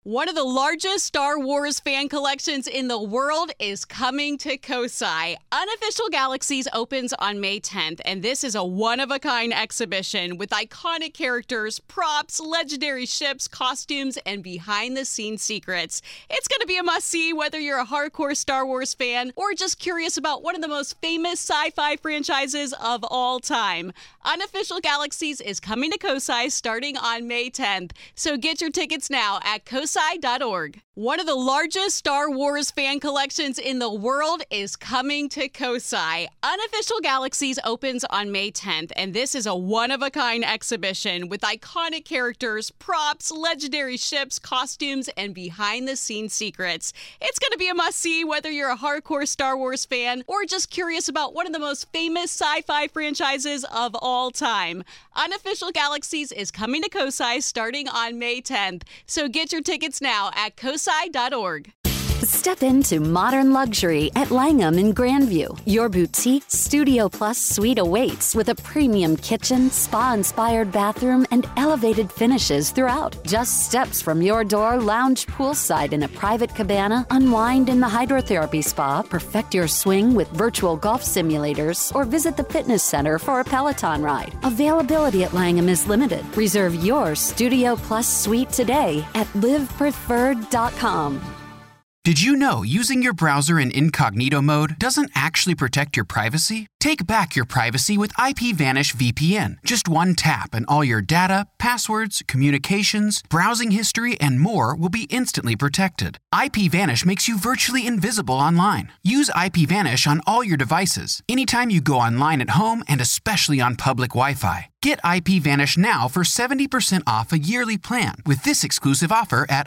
One of the largest Star Wars fan collections in the world is coming to Kosai. Unofficial Galaxies opens on May 10th, and this is a one-of-a-kind exhibition with iconic characters, props, legendary ships, costumes, and behind-the-scenes secrets. It's going to be a must-see whether you're a hardcore Star Wars fan or just curious about one of the most famous sci-fi franchises of all time. Unofficial Galaxies is coming to Kosai starting on May 10th, so get your tickets now at kosai.org. One of the largest Star Wars fan collections in the world is coming to Kosai. Unofficial Galaxies opens on May 10th, and this is a one-of-a-kind exhibition with iconic characters, props, legendary ships, costumes, and behind-the-scenes secrets. It's going to be a must-see whether you're a hardcore Star Wars fan or just curious about one of the most famous sci-fi franchises of all time. Unofficial Galaxies is coming to Kosai starting on May 10th, so get your tickets now at kosai.org. Step into modern luxury at Langham in Grandview. Your boutique Studio Plus suite awaits with a premium kitchen, spa-inspired bathroom, and elevated finishes throughout. Just steps from your door, lounge poolside in a private cabana, unwind in the hydrotherapy spa, perfect your swing with virtual golf simulators, or visit the fitness center for a Peloton ride. Availability at Langham is limited. Reserve your Studio Plus suite today at livepreferred.com. Did you know using your browser in incognito mode doesn't actually protect your privacy? Take back your privacy with IPVanish VPN. Just one tap and all your data, passwords, communications, browsing history, and more will be instantly protected. IPVanish makes you virtually invisible online. Use IPVanish on all your devices, anytime you go online at home and especially on public Wi-Fi. Get IPVanish now for 70% off a yearly plan with this exclusive offer at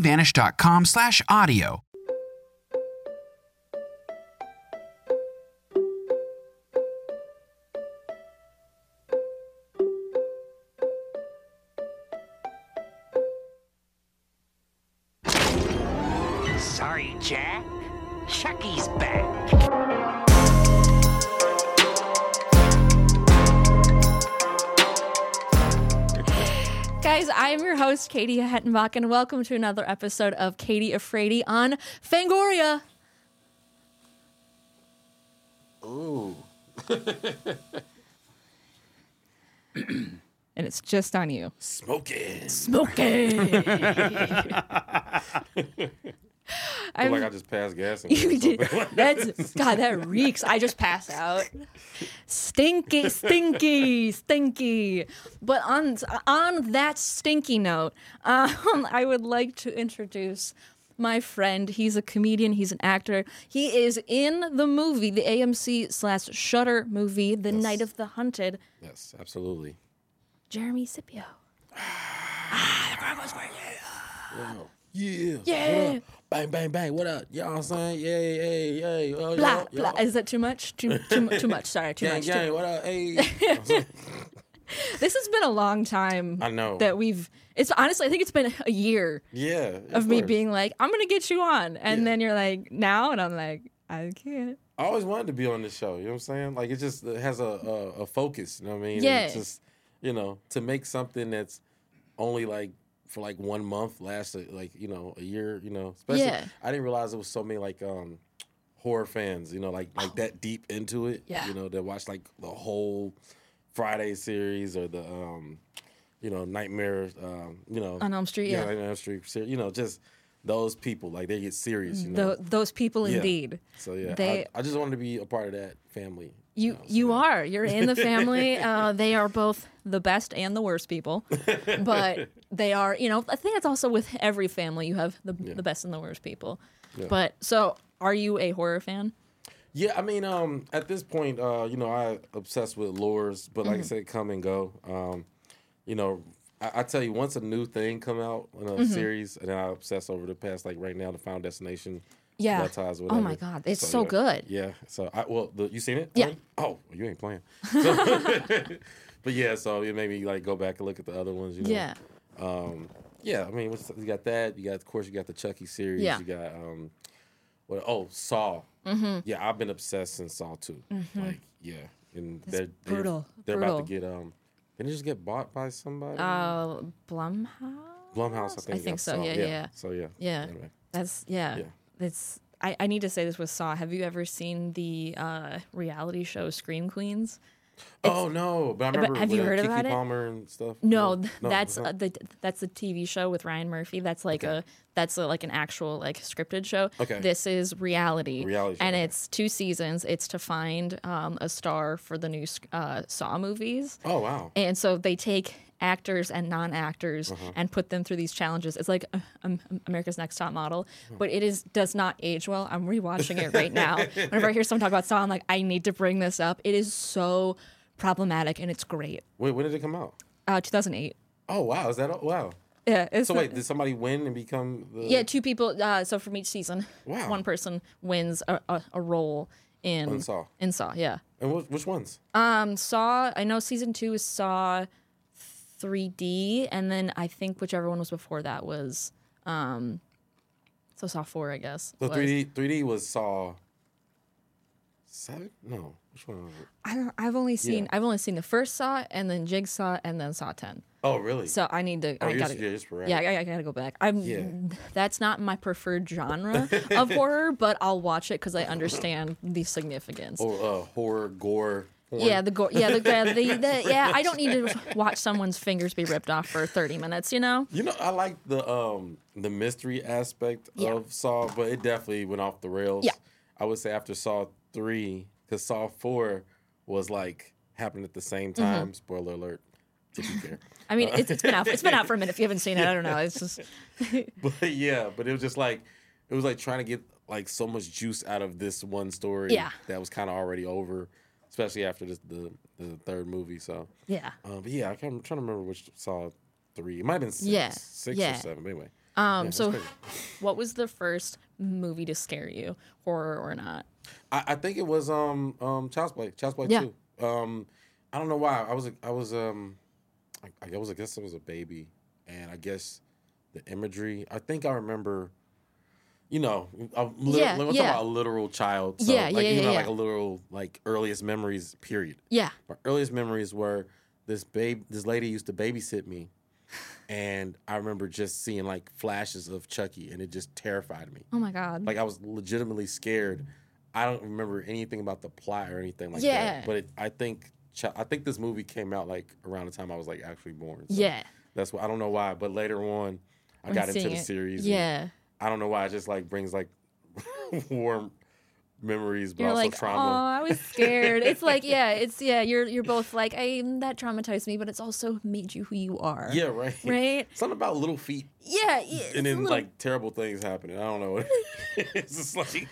ipvanish.com/audio. Sorry, Jack. Chucky's back. Guys, I am your host, Katie Hettenbach, and welcome to another episode of Katie Afraidy on Fangoria. Ooh. And it's just on you. Smoking. I feel like I just passed gas. You did. God, that reeks. I just passed out. Stinky. But on that stinky note, I would like to introduce my friend. He's a comedian. He's an actor. He is in the movie, the AMC/Shudder movie, The Night of the Hunted. Yes, absolutely. Jeremy Scipio. The crowd goes crazy. Yeah. Yeah. Bang, bang, bang. What up? You know what I'm saying? Yay. Oh, blah, blah. Is that too much? Too much. Sorry, too much. Gang, what up? Hey. This has been a long time. I know. That it's honestly, I think it's been a year. Yeah. Of me being like, I'm going to get you on. And then you're like, now? And I'm like, I can't. I always wanted to be on this show. You know what I'm saying? Like, it has a focus. You know what I mean? Yeah. And it's just, to make something that's only like, for like 1 month lasted like a year, especially I didn't realize there was so many like horror fans, like that deep into it, that watch like the whole Friday series or the Nightmare on Elm Street, on Elm Street, just those people, like they get serious, those people indeed. So I just wanted to be a part of that family. You're in the family. They are both the best and the worst people, but they are, I think it's also with every family you have the best and the worst people. Yeah. But so are you a horror fan? Yeah, I mean, at this point, I obsessed with lures, but like I said, come and go. I tell you, once a new thing come out in a series, and then I obsess over the past, like right now, the Final Destination. Yeah. Oh my God, it's so good. Yeah. So you seen it? Yeah. Oh, you ain't playing. So, but yeah, so it made me like go back and look at the other ones. Yeah. I mean, you got that. Of course, you got the Chucky series. Yeah. You got Saw. Mm-hmm. Yeah, I've been obsessed since Saw 2. Mm-hmm. Like, yeah, and they're brutal. They're about to get. Didn't they just get bought by somebody? Blumhouse. Blumhouse, I think so. Saw. Yeah. So yeah. Yeah. Anyway. That's That's I need to say this with Saw. Have you ever seen the reality show Scream Queens? Oh no, but I remember. Have you heard Keke about it? Palmer and stuff. No, No, that's no. that's a TV show with Ryan Murphy. That's like like an actual like scripted show. Okay. This is reality. Reality show, and okay. it's 2 seasons. It's to find a star for the new Saw movies. Oh wow. And so they take actors and non-actors and put them through these challenges. It's like America's Next Top Model, but it does not age well. I'm rewatching it right now. Whenever I hear someone talk about Saw, I'm like, I need to bring this up. It is so problematic and it's great. Wait, when did it come out? 2008. Oh wow, is that wow? Yeah. It's So wait, did somebody win and become the? Yeah, 2 people. So from each season, Wow. 1 person wins a role in Saw. In Saw, yeah. And which ones? Saw. I know season 2 is Saw 3D, and then I think whichever one was before that was so Saw 4, I guess. So was. 3D was Saw 7? No, which one was it? I've only seen the first Saw, and then Jigsaw, and then Saw 10. Oh really? So I need to. Oh, I you're gotta. just sporadic. Yeah, I gotta go back. Yeah. That's not my preferred genre of horror, but I'll watch it because I understand the significance. Or horror, gore. Porn. Yeah, the gore. Yeah, yeah. I don't need to watch someone's fingers be ripped off for 30 minutes. You know. You know, I like the mystery aspect of Saw, but it definitely went off the rails. Yeah. I would say after Saw 3, because Saw 4 was like happening at the same time. Spoiler alert, if you care. I mean, it's been out. It's been out for a minute. If you haven't seen it, I don't know. It's just. But yeah, but it was just like it was like trying to get like so much juice out of this one story. Yeah. That was kind of already over, especially after the third movie. So Yeah. but yeah, I'm trying to remember which Saw 3. It might have been 6, Yeah. 6 Yeah. or 7. But anyway. So, that's crazy. what was the first movie to scare you, horror or not? I think it was Child's Play. Child's Play Yeah. 2. I don't know why. I guess I was a baby, and I guess the imagery. I think I remember. You know, I'm talking about a literal child. So, like a literal like earliest memories. Period. Yeah. My earliest memories were this lady used to babysit me, and I remember just seeing like flashes of Chucky, and it just terrified me. Oh my God. Like I was legitimately scared. I don't remember anything about the plot or anything like Yeah. that. But I think this movie came out like around the time I was like actually born. So Yeah. That's why I don't know why, but later on I got into the series. Yeah. I don't know why it just like brings like warm memories, but You're also like, trauma. oh, I was scared. It's like, you're both like, that traumatized me, but it's also made you who you are. Yeah, right. Right? Something about little feet. Yeah. And then like terrible things happening. I don't know. It's just like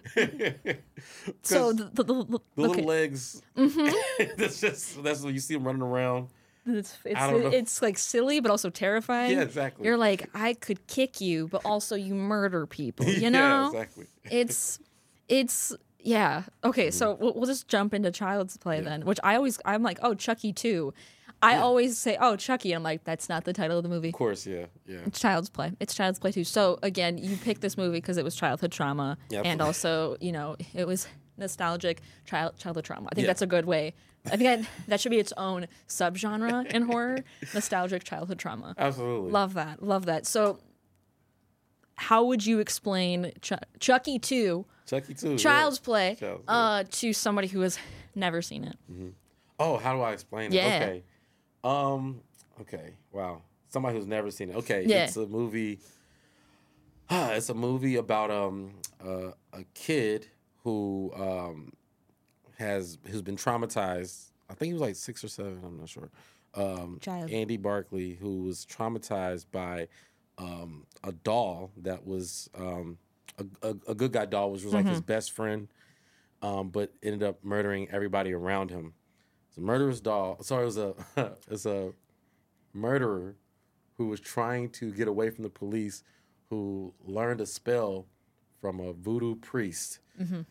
So the little legs. Mm-hmm. that's what you see them running around. I don't know. It's like silly, but also terrifying. Yeah, exactly. You're like, I could kick you, but also you murder people. You know? Yeah, exactly. It's yeah. Okay, so we'll just jump into Child's Play then, which I'm like, oh, Chucky 2. I always say, oh, Chucky. I'm like, that's not the title of the movie. Of course, yeah. It's Child's Play. It's Child's Play 2. So again, you picked this movie because it was childhood trauma, and also, it was nostalgic childhood trauma. I think that's a good way. I think that should be its own subgenre in horror, nostalgic childhood trauma. Absolutely. Love that. So how would you explain Chucky 2, Chucky 2, Child's Play, Child's Play. To somebody who has never seen it? Mm-hmm. Oh, how do I explain it? Yeah. Okay. Wow. Somebody who's never seen it. Okay. Yeah. It's a movie. It's a movie about a kid who who's been traumatized. I think he was like 6 or 7. I'm not sure. Child. Andy Barkley, who was traumatized by a doll that was a good guy doll, which was like his best friend, but ended up murdering everybody around him. It's a murderous doll. Sorry, it's a murderer who was trying to get away from the police, who learned a spell from a voodoo priest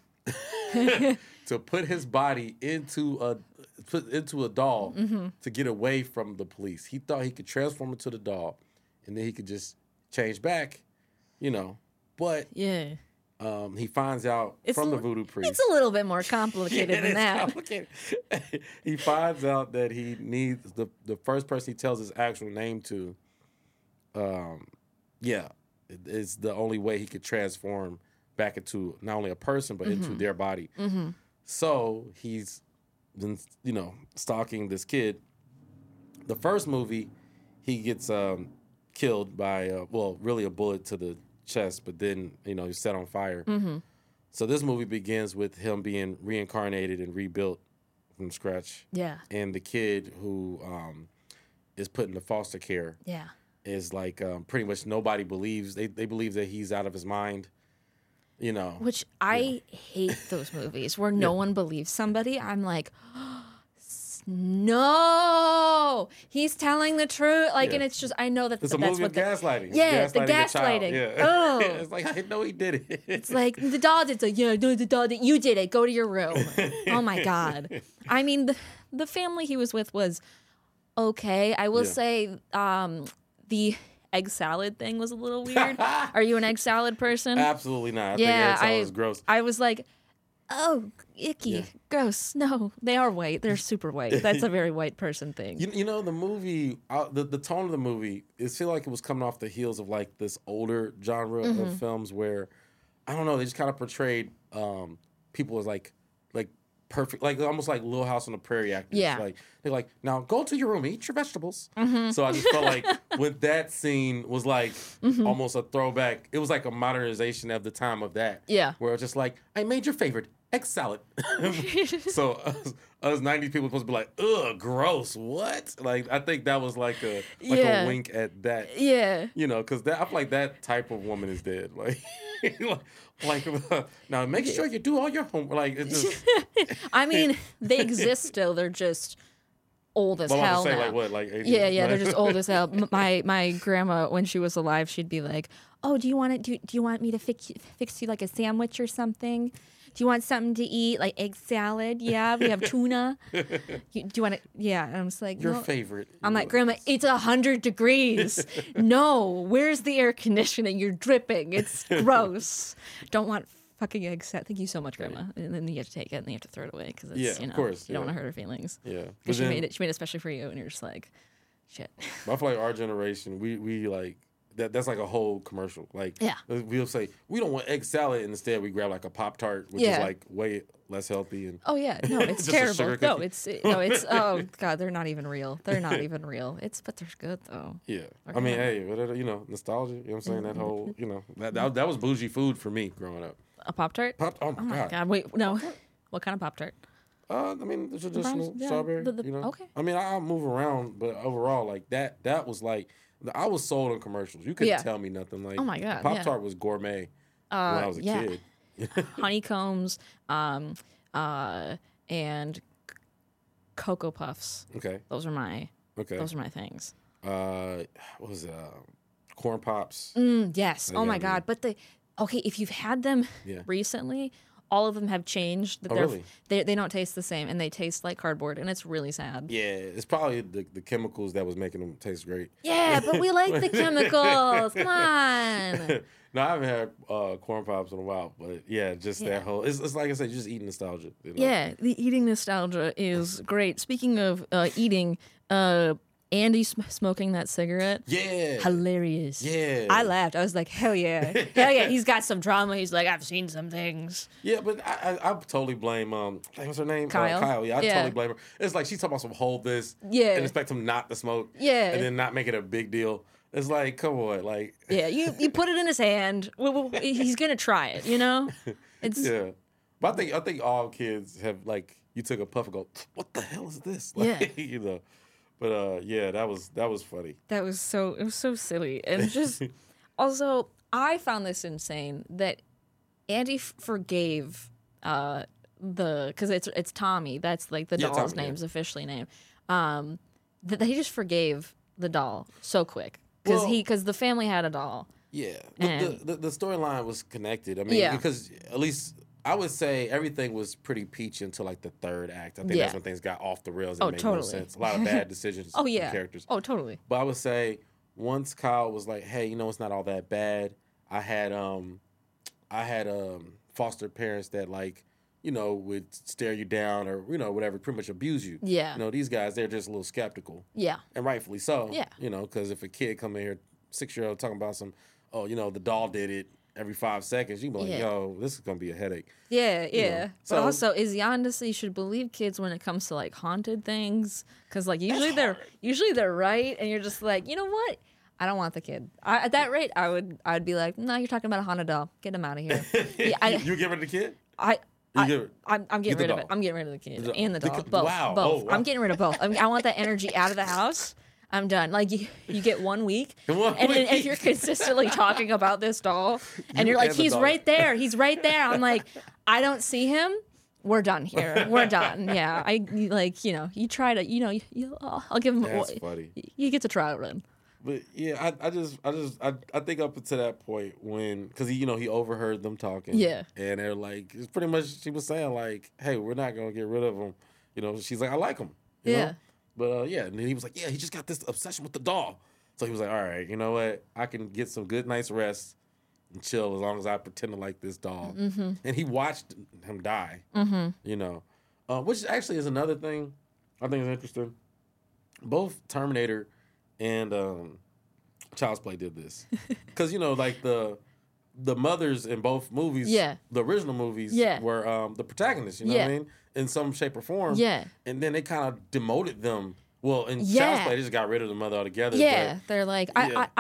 to put his body into a doll to get away from the police. He thought he could transform into the doll, and then he could just change back, But Yeah. He finds out from the voodoo priest. It's a little bit more complicated than that. Complicated. He finds out that he needs the first person he tells his actual name to it's the only way he could transform back into not only a person but into their body. So he's been, stalking this kid. The first movie, he gets killed by really a bullet to the chest, but then he's set on fire. So this movie begins with him being reincarnated and rebuilt from scratch. Yeah. And the kid who is put into foster care. Yeah. Is like pretty much nobody believes. They believe that he's out of his mind. Which I hate those movies where no one believes somebody. I'm like, no, he's telling the truth. And it's just, I know that it's a movie of gaslighting. Yeah, the gaslighting. Yeah. Oh. It's like, I know he did it. It's like, the dog did it. Yeah, no, the dog did. You did it. Go to your room. Oh my God. I mean, the family he was with was okay. I will say the egg salad thing was a little weird. Are you an egg salad person? Absolutely not. I think egg salad is gross. I was like, oh, icky, gross. No, they are white. They're super white. That's a very white person thing. The movie, the tone of the movie, it feel like it was coming off the heels of like this older genre of films where, I don't know, they just kind of portrayed people as like perfect, like almost like Little House on the Prairie actors. Yeah. Like they're like, now go to your room, eat your vegetables. So I just felt like with that scene was like almost a throwback. It was like a modernization of the time of that. Yeah. Where it's just like, I made your favorite egg salad. So us 90s people supposed to be like, ugh, gross. What? Like I think that was like a wink at that. Yeah. Because I feel like that type of woman is dead. Now make sure you do all your homework. Like it's just. I mean, they exist still. They're just old as hell say, now. Like what? Like 80? Yeah, they're just old as hell. My grandma, when she was alive, she'd be like, "Oh, do you want me to fix you like a sandwich or something? Do you want something to eat, like egg salad? Yeah, we have tuna. Do you want to? Yeah." And I'm just like, your favorite. I'm like, Grandma, it's 100 degrees. No, where's the air conditioning? You're dripping. It's gross. Don't want fucking egg salad. Thank you so much, Grandma. And then you have to take it and you have to throw it away because it's of course, you don't want to hurt her feelings. Yeah, because she made it especially for you, and you're just like, shit. I feel like our generation, we like. That's like a whole commercial. Like, we'll say, we don't want egg salad, and instead we grab like a Pop-Tart, which is like way less healthy. And oh, yeah. No, it's terrible. No, it's, oh, God, they're not even real. They're not even real. But they're good, though. Yeah. I mean, hey, nostalgia, you know what I'm saying? That whole, that was bougie food for me growing up. A Pop-Tart? Oh, my God. Wait, no. What kind of Pop-Tart? I mean, the traditional strawberry. Okay. I mean, I'll move around, but overall, like, that was like, I was sold on commercials. You couldn't tell me nothing. Like, oh my God, Pop-Tart was gourmet when I was a kid. Honeycombs, and Cocoa Puffs. Okay. Those are my things. What was it? Corn Pops. Yes. Oh my God. But if you've had them recently, all of them have changed. Really? They don't taste the same, and they taste like cardboard, and it's really sad. Yeah, it's probably the chemicals that was making them taste great. Yeah, but we like the chemicals. Come on. No, I haven't had Corn Pops in a while, but just that whole. It's like I said, you're just eating nostalgia. Yeah, the eating nostalgia is great. Speaking of eating, Andy smoking that cigarette. Yeah. Hilarious. Yeah. I laughed. I was like, hell yeah. Hell yeah. He's got some drama. He's like, I've seen some things. Yeah, but I totally blame, what's her name? Kyle. Kyle, I totally blame her. It's like she's talking about some hold this and expect him not to smoke. Yeah. And then not make it a big deal. It's like, come on, like. Yeah, you put it in his hand. He's going to try it, It's yeah. But I think all kids have, like, you took a puff and go, what the hell is this? Like, But that was funny. It was so silly. And just also I found this insane that Andy forgave because it's Tommy. That's like the doll's name's officially name. That he just forgave the doll so quick because the family had a doll. Yeah. The storyline was connected. I mean, because at least I would say everything was pretty peachy until like the third act. I think that's when things got off the rails and made no sense. A lot of bad decisions from characters. Oh, totally. But I would say once Kyle was like, hey, it's not all that bad. I had foster parents that like, would stare you down or, whatever, pretty much abuse you. Yeah. These guys, they're just a little skeptical. Yeah. And rightfully so. Yeah. Because if a kid come in here 6-year-old talking about the doll did it every 5 seconds, you be like, yo, this is gonna be a headache. Yeah. But So, also, Izzy you should believe kids when it comes to like haunted things, because like usually they're right, and you're just like, you know what? I don't want the kid. At that rate, I'd be like, no, you're talking about a haunted doll. Get him out of here. You get rid of the kid? I'm getting rid of it. I'm getting rid of the kid and the doll. Both. Wow. Both. Oh, wow. I'm getting rid of both. I want that energy out of the house. I'm done. Like you get 1 week, and then if you're consistently talking about this doll, and you're like, he's right there. He's right there. I'm like, I don't see him. We're done here. We're done. Yeah. You try to, I'll give him. That's funny. You get to try it, run. But yeah, I think up to that point because he overheard them talking. Yeah. And they're like, it's pretty much, she was saying like, hey, we're not gonna get rid of him. She's like, I like him. You know? But and then he was like, yeah, he just got this obsession with the doll. So he was like, all right, you know what? I can get some good night's rest and chill as long as I pretend to like this doll. Mm-hmm. And he watched him die. Mm-hmm. Which actually is another thing I think is interesting. Both Terminator and Child's Play did this, because like the mothers in both movies, the original movies, were the protagonists. You know what I mean, in some shape or form. Yeah, and then they kind of demoted them. Well, in Child's Play, they just got rid of the mother altogether. Yeah, but, they're like,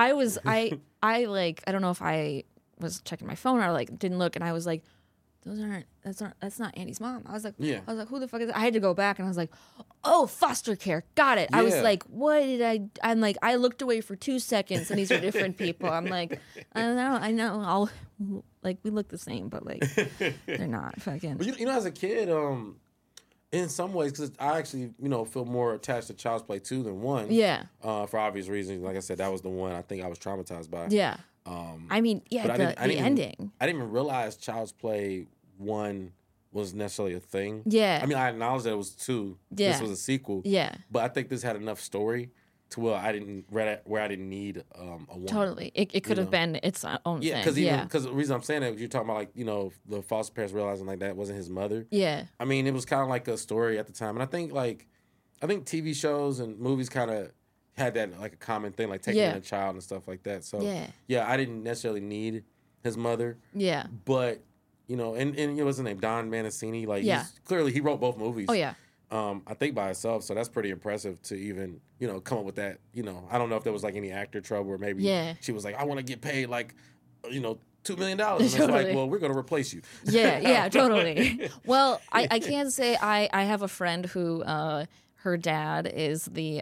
I don't know if I was checking my phone or like didn't look, and I was like, that's not Andy's mom. I was like, who the fuck is that? I had to go back and I was like, oh, foster care. Got it. Yeah. I was like, what did I'm like, I looked away for 2 seconds and these are different people. I'm like, I know. We look the same, but like, they're not fucking. But as a kid, in some ways, because I actually, feel more attached to Child's Play 2 than 1. Yeah. For obvious reasons. Like I said, that was the one I think I was traumatized by. Yeah. I mean, the ending. I didn't even realize Child's Play 1 was necessarily a thing. Yeah. I mean, I acknowledged that it was 2. Yeah. This was a sequel. Yeah. But I think this had enough story to where I didn't need a 1. Totally. It could have been its own thing. Because the reason I'm saying that, you're talking about like, the foster parents realizing like that wasn't his mother. Yeah. I mean, it was kind of like a story at the time. And I think TV shows and movies kind of had that like a common thing, like taking in a child and stuff like that. So I didn't necessarily need his mother. Yeah. But and what's his name? Don Mancini. Like, clearly he wrote both movies. Oh yeah. I think by himself, so that's pretty impressive to even come up with that. I don't know if there was like any actor trouble, or maybe she was like, I want to get paid like $2 million, and it's like, well, we're gonna replace you. Yeah, totally. Well, I can say I have a friend who her dad is the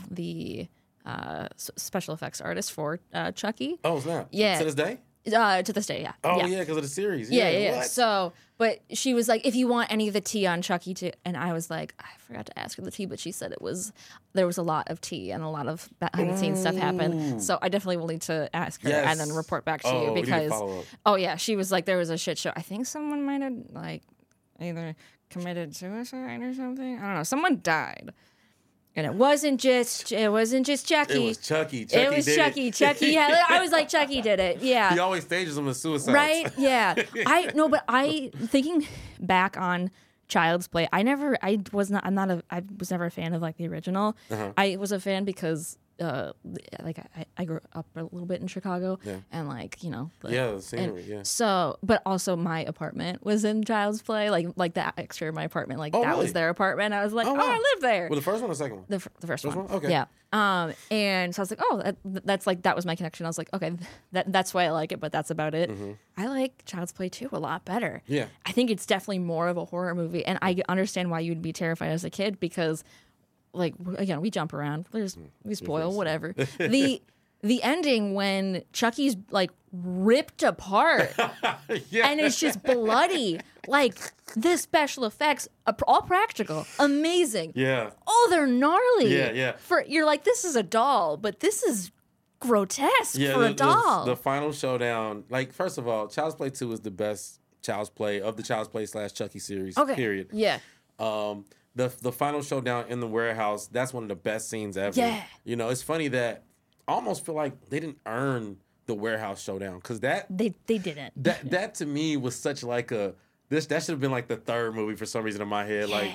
special effects artist for Chucky. Oh snap! Yeah, to this day. To this day, yeah. Oh yeah, because of the series. Yeah. What? So, but she was like, if you want any of the tea on Chucky, and I was like, I forgot to ask her the tea, but she said there was a lot of tea and a lot of behind the scenes stuff happened. So I definitely will need to ask her and then report back to you because she was like, there was a shit show. I think someone might have like either committed suicide or something. I don't know. Someone died. And it wasn't just Chucky. It was Chucky. It was Chucky. Chucky. Yeah, I was like, Chucky did it. Yeah. He always stages them as suicides. Right? Yeah. Thinking back on Child's Play, I was never a fan of like the original. Uh-huh. I was a fan because I grew up a little bit in Chicago, and the scenery, So, but also my apartment was in Child's Play, like the exterior of my apartment, was their apartment. I was like, I live there. Well, the first one or the second one? The first one. Okay. Yeah. And so I was like, that was my connection. I was like, okay, that's why I like it, but that's about it. Mm-hmm. I like Child's Play 2 a lot better. Yeah. I think it's definitely more of a horror movie, and I understand why you'd be terrified as a kid because. Like, again, we jump around. We spoil, whatever. The ending when Chucky's, like, ripped apart and it's just bloody. Like, the special effects, all practical, amazing. Yeah. Oh, they're gnarly. Yeah. You're like, this is a doll, but this is grotesque for a doll. The final showdown, like, first of all, Child's Play 2 is the best Child's Play of the Child's Play / Chucky series, period. Yeah. The final showdown in the warehouse, that's one of the best scenes ever. Yeah. It's funny that I almost feel like they didn't earn the warehouse showdown because that... They didn't. That to me was such like that should have been like the third movie for some reason in my head. Yeah. Like,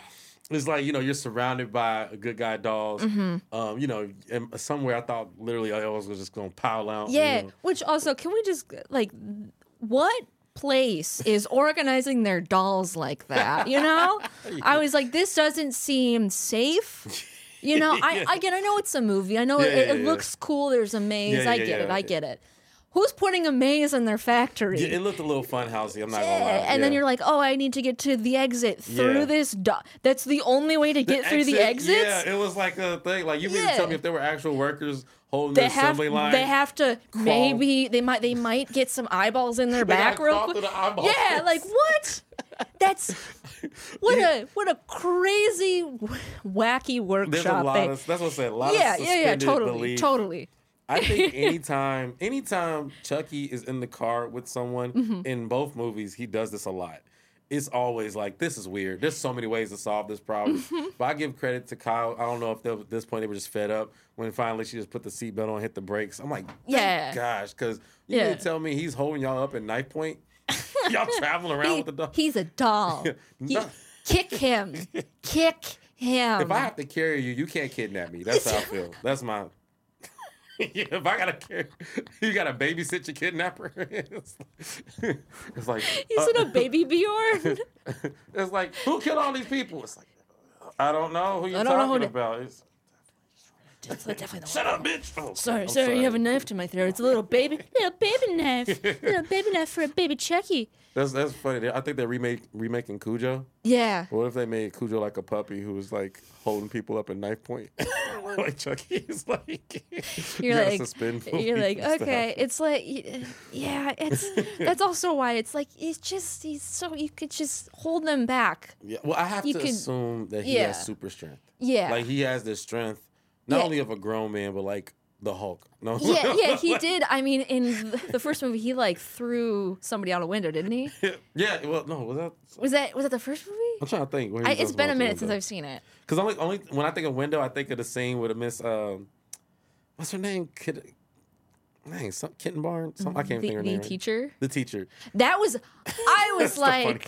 it's like, you're surrounded by good guy dolls. Mm-hmm. And somewhere I thought literally I was just going to pile out. Yeah, which also, can we just, like, what place is organizing their dolls like that, I was like, this doesn't seem safe. I know it's a movie. I know it looks cool. There's a maze. I get it. Who's putting a maze in their factory? Yeah, it looked a little fun housey, I'm not gonna lie. And then you're like, oh, I need to get to the exit through this. That's the only way to get through the exits? Yeah, it was like a thing. Like, you mean to tell me if there were actual workers holding the assembly line? They have to maybe, they might get some eyeballs in their back real quick. Yeah, like, what? That's what a crazy wacky workshop. There's a lot of, that's what I said, a lot of suspended belief. Totally. I think anytime Chucky is in the car with someone in both movies, he does this a lot. It's always like, this is weird. There's so many ways to solve this problem. But I give credit to Kyle. I don't know if at this point they were just fed up when finally she just put the seatbelt on and hit the brakes. I'm like, gosh, because you mean to tell me he's holding y'all up at knife point? Y'all traveling around with the dog? He's a doll. Kick him. Kick him. If I have to carry you, you can't kidnap me. That's how I feel. That's my... if I gotta carry, you gotta babysit your kidnapper. It's like he's in a baby Bjorn. It's like, who killed all these people? It's like, I don't know who you're talking about. It's definitely shut up, bitch. Oh, sorry, you have a knife to my throat. It's a little baby knife. Little baby knife for a baby Chucky. That's funny. I think they're remaking Cujo. Yeah. What if they made Cujo like a puppy who was like holding people up at knife point? Like Chucky is like, you're like, okay. It's like, that's also why it's like, he's so, you could just hold them back. Yeah. Well, I have to assume that he has super strength. Yeah. Like, he has this strength, not only of a grown man, but like the Hulk. No. Yeah, he did. I mean, in the first movie, he like threw somebody out a window, didn't he? Yeah. Well, no. Was that the first movie? I'm trying to think. It's been a minute since I've seen it. Because only when I think of window, I think of the scene with Miss what's her name? Kitten Barn. I can't think of her name. The teacher. The teacher. That was. I was like.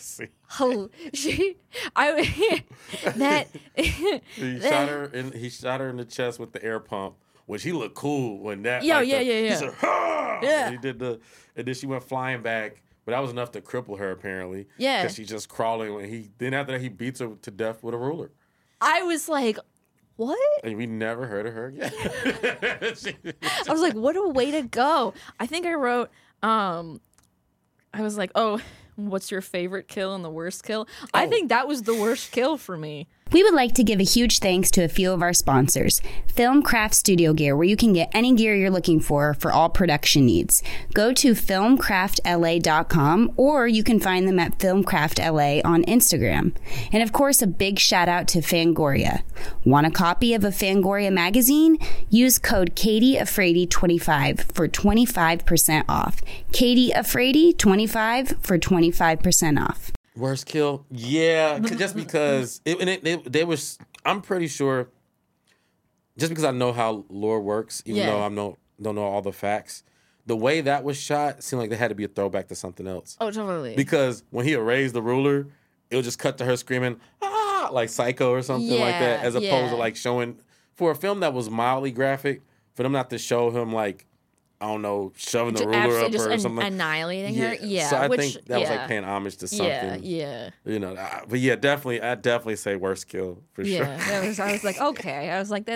He shot her in the chest with the air pump, which he looked cool when that. Yeah. He said, "Ha!" Yeah. He did and then she went flying back, but that was enough to cripple her apparently. Yeah. Because she's just crawling. Then after that, he beats her to death with a ruler. I was like, what? And we never heard of her again. I was like, what a way to go. I think I wrote, I was like, oh, what's your favorite kill and the worst kill? Oh. I think that was the worst kill for me. We would like to give a huge thanks to a few of our sponsors. Filmcraft Studio Gear, where you can get any gear you're looking for all production needs. Go to filmcraftla.com, or you can find them at filmcraftla on Instagram. And of course, a big shout out to Fangoria. Want a copy of a Fangoria magazine? Use code KatieAfrady25 for 25% off. KatieAfrady25 for 25% off. Worst kill? Yeah, just because they was. I'm pretty sure. Just because I know how lore works, even though I don't know all the facts, the way that was shot seemed like there had to be a throwback to something else. Oh, totally. Because when he erased the ruler, it would just cut to her screaming, "Ah!" like Psycho or something like that, as opposed to like showing for a film that was mildly graphic, for them not to show him like, I don't know, shoving the ruler up her or something. Annihilating her? Yeah. So I think that was like paying homage to something. Yeah. But yeah, definitely, I'd definitely say worst kill for sure. Yeah, I was like, okay. I was like,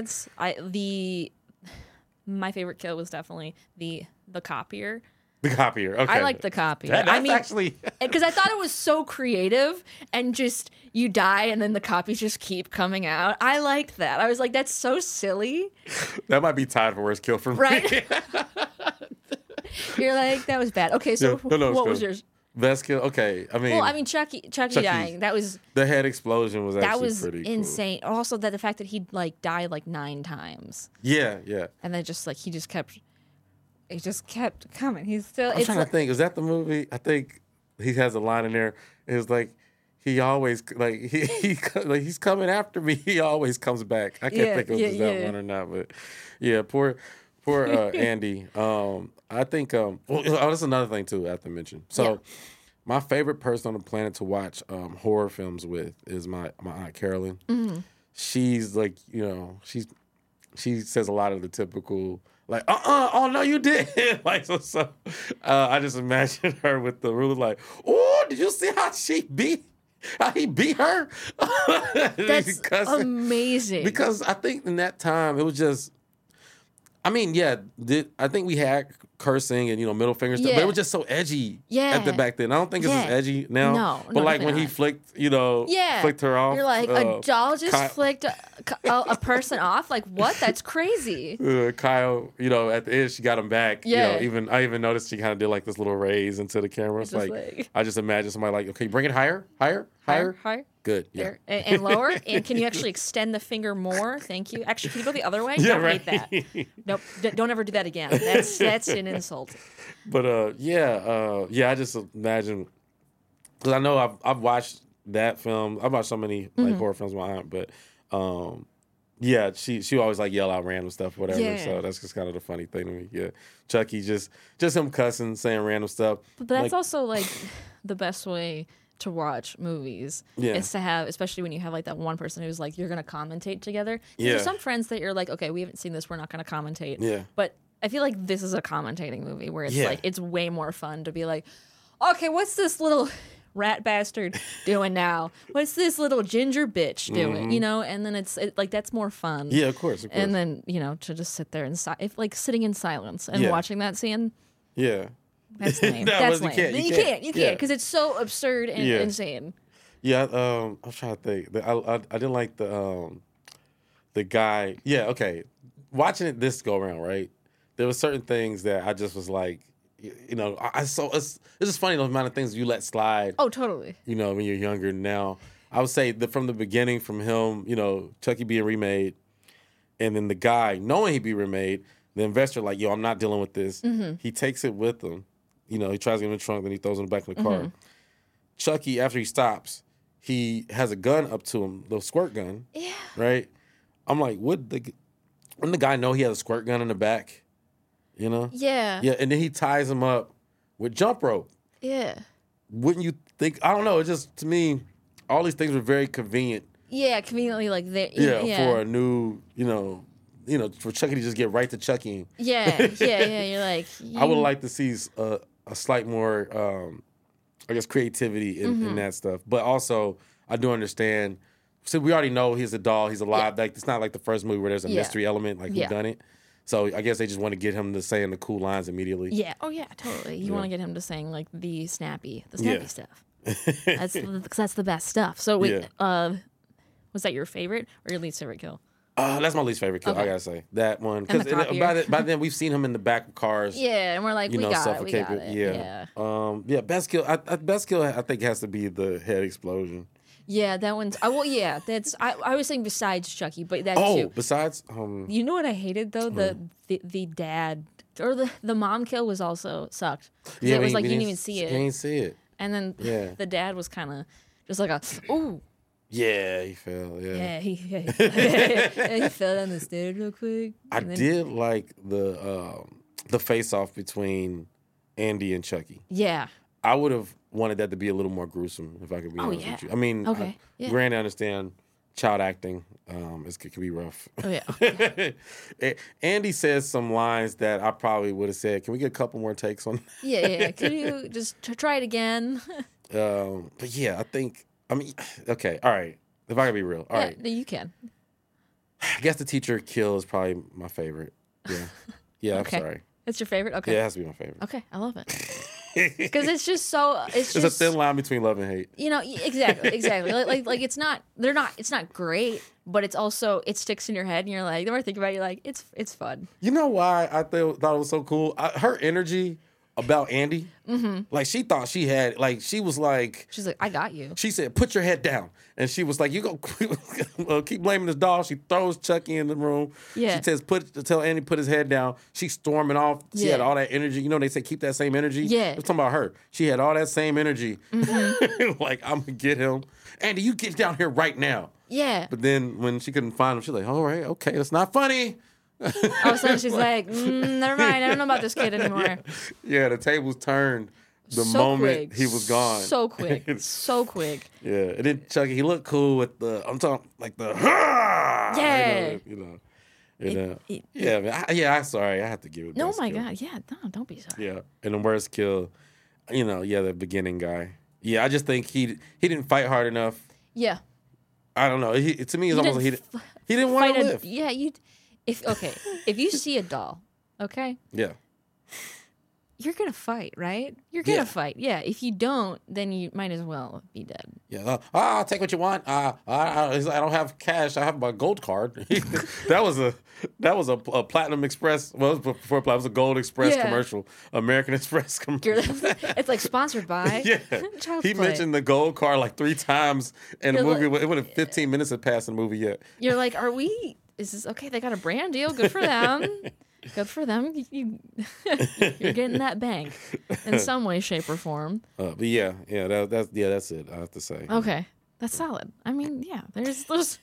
my favorite kill was definitely the copier. The copier, okay. I like the copier. Actually... because I thought it was so creative and just, you die and then the copies just keep coming out. I liked that. I was like, that's so silly. That might be tied for worst kill for me. Right? You're like, that was bad. Okay, so what was yours? Best kill? Okay, Chucky dying. That was... The head explosion was actually pretty cool. Insane. Also, the fact that he like died like 9 times. Yeah. And then just like, he just kept coming. He's still... I'm trying to think. Is that the movie? I think he has a line in there. It's like, he always, like, he's coming after me. He always comes back. I can't think if it was that one or not. But yeah, poor Andy. I think, that's another thing too I have to mention. So my favorite person on the planet to watch horror films with is my Aunt Carolyn. Mm-hmm. She's like, she says a lot of the typical, like, oh no, you did. Like, so I just imagine her with the ruler, like, oh, did you see how he beat her? That's amazing. Because I think in that time, it was just, I mean, I think we had cursing and, middle fingers, but it was just so edgy at the back then. I don't think it's as edgy now. No, but like when he flicked, flicked her off. You're like, a doll just flicked a person off? Like, what? That's crazy. Kyle, at the end, she got him back. Yeah. I even noticed she kind of did like this little raise into the camera. It's like, I just imagine somebody like, okay, bring it higher. Good. Yeah. There. And lower. And can you actually extend the finger more? Thank you. Actually, can you go the other way? Yeah, I right. hate that. Nope. Don't ever do that again. That's an insult. But I just imagine, because I know I've watched that film. I've watched so many like horror films with my aunt, but she always like yell out random stuff, whatever. Yeah. So that's just kind of the funny thing to me. Yeah, Chucky just him cussing, saying random stuff. But that's also like the best way to watch movies. Yeah. Is to have, especially when you have like that one person who's like, you're gonna commentate together. Yeah. There's some friends that you're like, okay, we haven't seen this, we're not gonna commentate. Yeah. But I feel like this is a commentating movie where it's like, it's way more fun to be like, okay, what's this little rat bastard doing now? What's this little ginger bitch doing? And then it's like, that's more fun. Yeah, of course. And then, to just sit there and sitting in silence and watching that scene. Yeah. That's lame. That's lame. You can't because it's so absurd and insane. Yeah, I'm trying to think. I didn't like the guy. Yeah, okay. Watching it this go around, right? There were certain things that I just was like, it's just funny the amount of things you let slide. Oh, totally. When you're younger. Now, I would say that from the beginning, from him, Chucky being remade, and then the guy knowing he'd be remade, the investor like, I'm not dealing with this. Mm-hmm. He takes it with him. He tries to get in the trunk, then he throws it in the back of the car. Chucky, after he stops, he has a gun up to him, the squirt gun. Yeah. Right? I'm like, wouldn't the guy know he had a squirt gun in the back? Yeah. Yeah, and then he ties him up with jump rope. Yeah. Wouldn't you think? I don't know. It just, to me, all these things were very convenient. Yeah, conveniently like that. Yeah, for a new, for Chucky to just get right to Chuckying. Yeah. You're like, I would like to see a slight more, creativity in that stuff. But also, I do understand. So we already know he's a doll. He's alive. Yeah. Like, it's not like the first movie where there's a mystery element. Like, who done it? So I guess they just want to get him to saying the cool lines immediately. Yeah. Oh yeah, totally. You want to get him to saying like the snappy stuff. That's the best stuff. So wait, was that your favorite or your least favorite kill? That's my least favorite kill. Okay. I gotta say that one And because by then we've seen him in the back of cars. Yeah, and we're like, we got it. Yeah. Best kill. Best kill. I think has to be the head explosion. Yeah, that one's. That's. I was saying besides Chucky, but that too. Oh, besides. You know what I hated though? The dad or the mom kill was also sucked. Yeah, it was like you didn't even see it. You didn't see it. And then the dad was kind of just like ooh. Yeah, he fell. Yeah, he fell down the stairs real quick. I did like the face off between Andy and Chucky. Yeah. I would have wanted that to be a little more gruesome, if I could be honest with you. I mean, granted, I understand child acting can be rough. Oh, yeah. Andy says some lines that I probably would have said. Can we get a couple more takes on that? Yeah. Can you just try it again? But yeah, okay, all right. If I can be real, all right. You can. I guess the teacher kill is probably my favorite. Yeah. Yeah, Okay. I'm sorry. It's your favorite? Okay. Yeah, it has to be my favorite. Okay, I love it. Because it's just so. It's a thin line between love and hate. Exactly. like it's not. It's not great, but it's also it sticks in your head, and you're like, the more I think about it, you're like, it's fun. You know why I thought it was so cool? Her energy about Andy, like she thought she had, like she was like, she's like, I got you. She said, put your head down, and she was like, you go keep blaming this doll. She throws Chucky in the room. Yeah. She says, tell Andy put his head down. She's storming off. She had all that energy. You know they say keep that same energy. Yeah. It's talking about her. She had all that same energy. Like I'm gonna get him. Andy, you get down here right now. Yeah. But then when she couldn't find him, she's like, all right, okay, that's not funny. All of a sudden she's like, never mind, I don't know about this kid anymore. Yeah, the tables turned the moment he was gone. So quick. So quick. Yeah. And then Chucky, he looked cool with I'm talking like the, yeah. Yeah, man. I'm sorry. I have to give it No, my God. Yeah, no, don't be sorry. Yeah. And the worst kill, the beginning guy. Yeah, I just think he didn't fight hard enough. Yeah. I don't know. To me, it's almost like he didn't want to live. Yeah, if you see a doll, okay? Yeah. You're going to fight, right? You're going to fight. Yeah, if you don't, then you might as well be dead. Yeah. I'll take what you want. I don't have cash. I have my gold card. that was a Platinum Express. Well, it was before Platinum. It was a Gold Express commercial. American Express commercial. It's like sponsored by. Yeah. He mentioned the gold card like 3 times in the movie. It would have 15 minutes had passed in the movie yet. You're like, is this okay? They got a brand deal. Good for them. Good for them. You're getting that bank in some way, shape, or form. But that's it. I have to say. Okay, that's solid. I mean, yeah. There's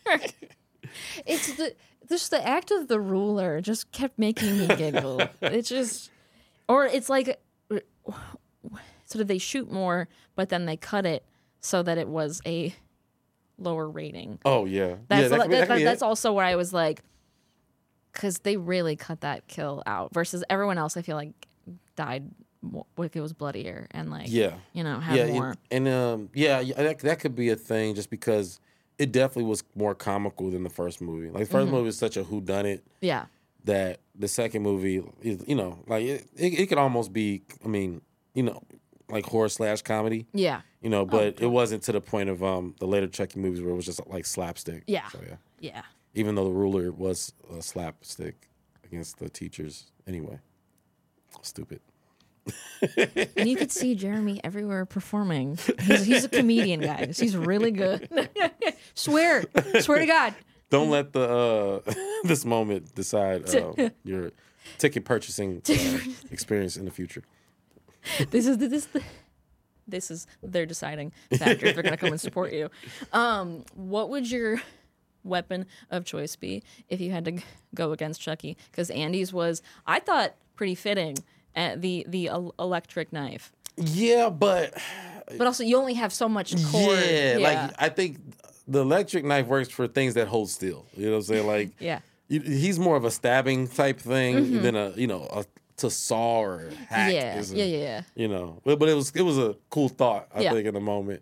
it's the act of the ruler just kept making me giggle. It's like, so did they shoot more, but then they cut it so that it was a lower rating. Oh yeah, that's also where I was like. Because they really cut that kill out versus everyone else, I feel like, died like it was bloodier and like, had more. And that could be a thing just because it definitely was more comical than the first movie. Like the first movie was such a whodunit. Yeah. That the second movie is, it could almost be, like horror / comedy. Yeah. But it wasn't to the point of the later Chucky movies where it was just like slapstick. Yeah. So, yeah. Yeah. Even though the ruler was a slapstick against the teachers anyway. Stupid. And you could see Jeremy everywhere performing. He's a comedian, guys. He's really good. Swear to God. Don't let this moment decide your ticket purchasing experience in the future. This is their deciding factor if they're going to come and support you. What would your weapon of choice be if you had to go against Chucky? Because Andy's was, I thought, pretty fitting at the electric knife. Yeah, but also you only have so much cord. Yeah, like I think the electric knife works for things that hold still. You know what I'm saying? Like he's more of a stabbing type thing than a to saw or hack. Yeah. But it was a cool thought. I think in the moment.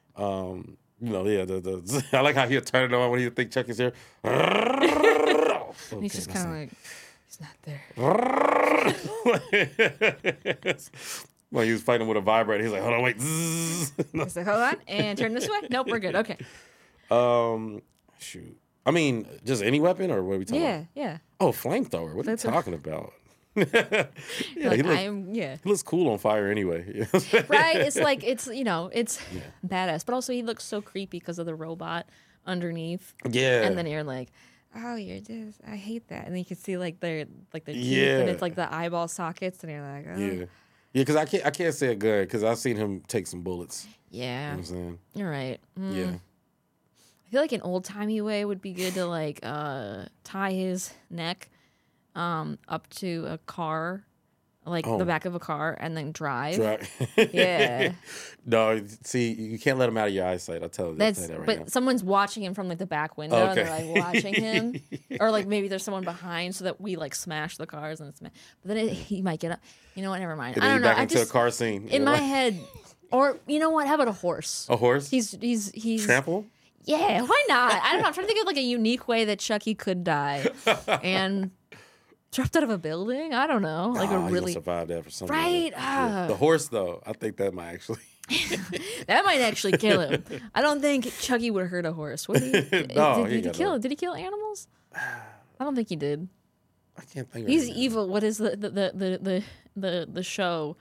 I like how he'll turn it on when he think Chucky's here. He's just kind of like, he's not there. Well, he was fighting with a vibrator. He's like, hold on, wait. He's like, hold on, and turn this way. Nope, we're good. Okay. Shoot. I mean, just any weapon, or what are we talking about? Yeah. Oh, flamethrower. What are you talking about? He looks cool on fire anyway. Right? It's like it's badass, but also he looks so creepy because of the robot underneath. Yeah. And then you're like, oh, I hate that. And then you can see like their teeth, and it's like the eyeball sockets, and you're like, oh. Yeah, because I can't say it good because I've seen him take some bullets. Yeah. You know what I'm saying? You're right. Yeah. I feel like an old timey way would be good to like tie his neck up to a car, like the back of a car, and then drive. Yeah. No, see, you can't let him out of your eyeyesight. I'll tell you that right but now. Someone's watching him from like the back window, and they're like watching him, or like maybe there's someone behind, so that we like smash the cars, and but then he might get up. You know what? Never mind. I don't know. Back into a car scene in my head, or you know what? How about a horse? A horse? He's trample. Yeah, why not? I don't know. I'm trying to think of like a unique way that Chucky could die, and dropped out of a building. I don't know, like a really survive that for some right. Yeah. The horse, though, I think that might actually that might actually kill him. I don't think Chucky would hurt a horse. Would he? No, did he kill? Did he kill animals? I don't think he did. I can't think. He's evil. What is the show?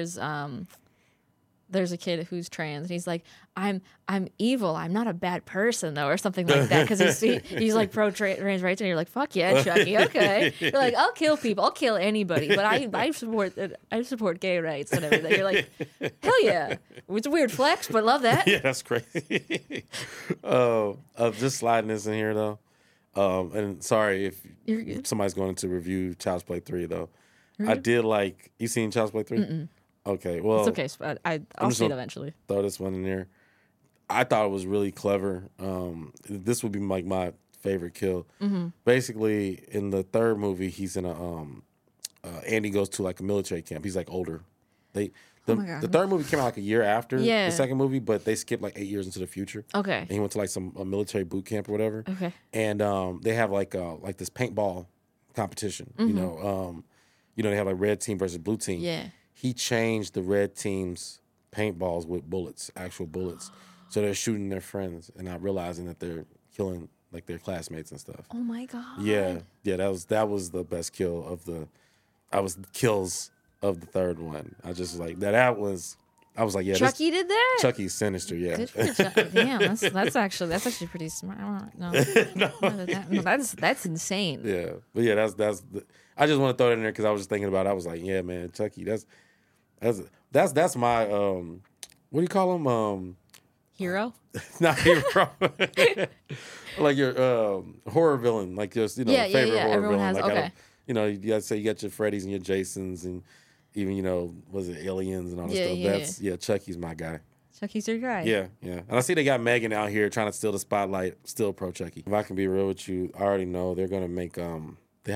There's a kid who's trans, and he's like, I'm evil. I'm not a bad person, though, or something like that. Because he's like pro trans rights, and you're like, fuck yeah, Chucky, okay. You're like, I'll kill people, I'll kill anybody, but I support gay rights and everything. You're like, hell yeah, it's a weird flex, but love that. Yeah, that's crazy. Just sliding this in here though, and sorry if somebody's going to review Child's Play 3 though. I did like. You seen Child's Play 3? Okay, well, It's okay. I'll see it eventually. Throw this one in there. I thought it was really clever. This would be like my favorite kill. Mm-hmm. Basically, in the third movie, he's in a Andy goes to like a military camp. He's like older. The third movie came out like a year after the second movie, but they skipped like 8 years into the future. Okay. And he went to like a military boot camp or whatever. Okay. And they have like this paintball competition. Mm-hmm. They have like red team versus blue team. Yeah. He changed the red team's paintballs with bullets, actual bullets. So they're shooting their friends and not realizing that they're killing like their classmates and stuff. Oh my god. Yeah, that was the best kill of the kills of the third one. I just like that. I was like, yeah. Chucky did that. Chucky's sinister. Yeah. Good for Chucky. Damn, that's actually pretty smart. No, that's insane. Yeah, but yeah, I just want to throw it in there because I was just thinking about it. I was like, yeah, man, Chucky. That's my what do you call him? Hero? Not hero. Like your horror villain, like just favorite horror Everyone villain. has, Like okay. you gotta say you got your Freddys and your Jasons and even was it Aliens and all that stuff. Chucky's my guy. Chucky's your guy. Yeah. And I see they got Megan out here trying to steal the spotlight. Still pro Chucky. If I can be real with you, I already know they're gonna make they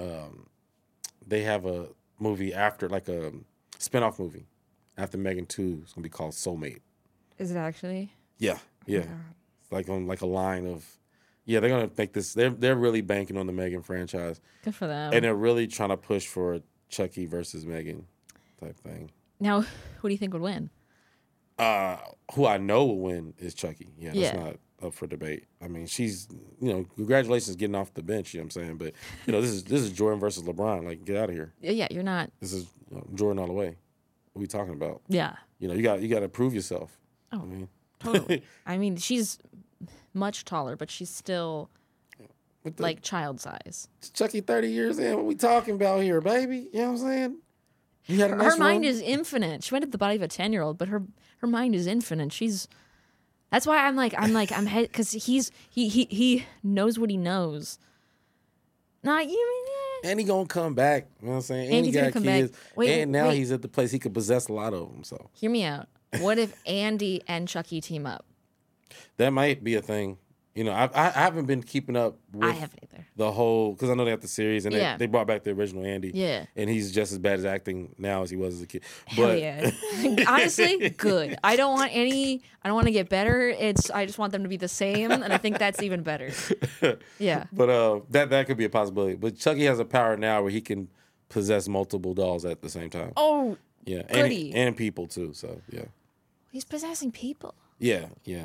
have a movie after like a spinoff movie after Megan 2. It's gonna be called Soulmate. Is it actually? Yeah. It's like on like a line of. Yeah, they're gonna make this. They're really banking on the Megan franchise. Good for them. And they're really trying to push for a Chucky versus Megan type thing. Now, who do you think would win? Who I know will win is Chucky. Yeah, that's not up for debate. I mean, she's congratulations getting off the bench. You know what I'm saying? But this is Jordan versus LeBron. Like, get out of here. Yeah, you're not. This is Jordan all the way. What are we talking about? Yeah. You got to prove yourself. Oh, totally. I mean, she's much taller, but she's still like child size. Chucky 30 years in. What we talking about here, baby? You know what I'm saying? You had a nice her mind room? is infinite. She went at the body of a 10-year-old, but her mind is infinite. That's why I'm because he knows what he knows. Not you. And he gonna come back. You know what I'm saying? And Andy's he got gonna come kids. back. Wait, and now he's at the place he could possess a lot of them. So hear me out. What if Andy and Chucky team up? that might be a thing. I haven't been keeping up with I haven't either. the whole, because I know they have the series and they brought back the original Andy. Yeah. And he's just as bad as acting now as he was as a kid. Hell yeah. Honestly, good. I don't want to get better. I just want them to be the same, and I think that's even better. Yeah. But that could be a possibility. But Chucky has a power now where he can possess multiple dolls at the same time. Oh, yeah. goody. And people too, so yeah. He's possessing people. Yeah.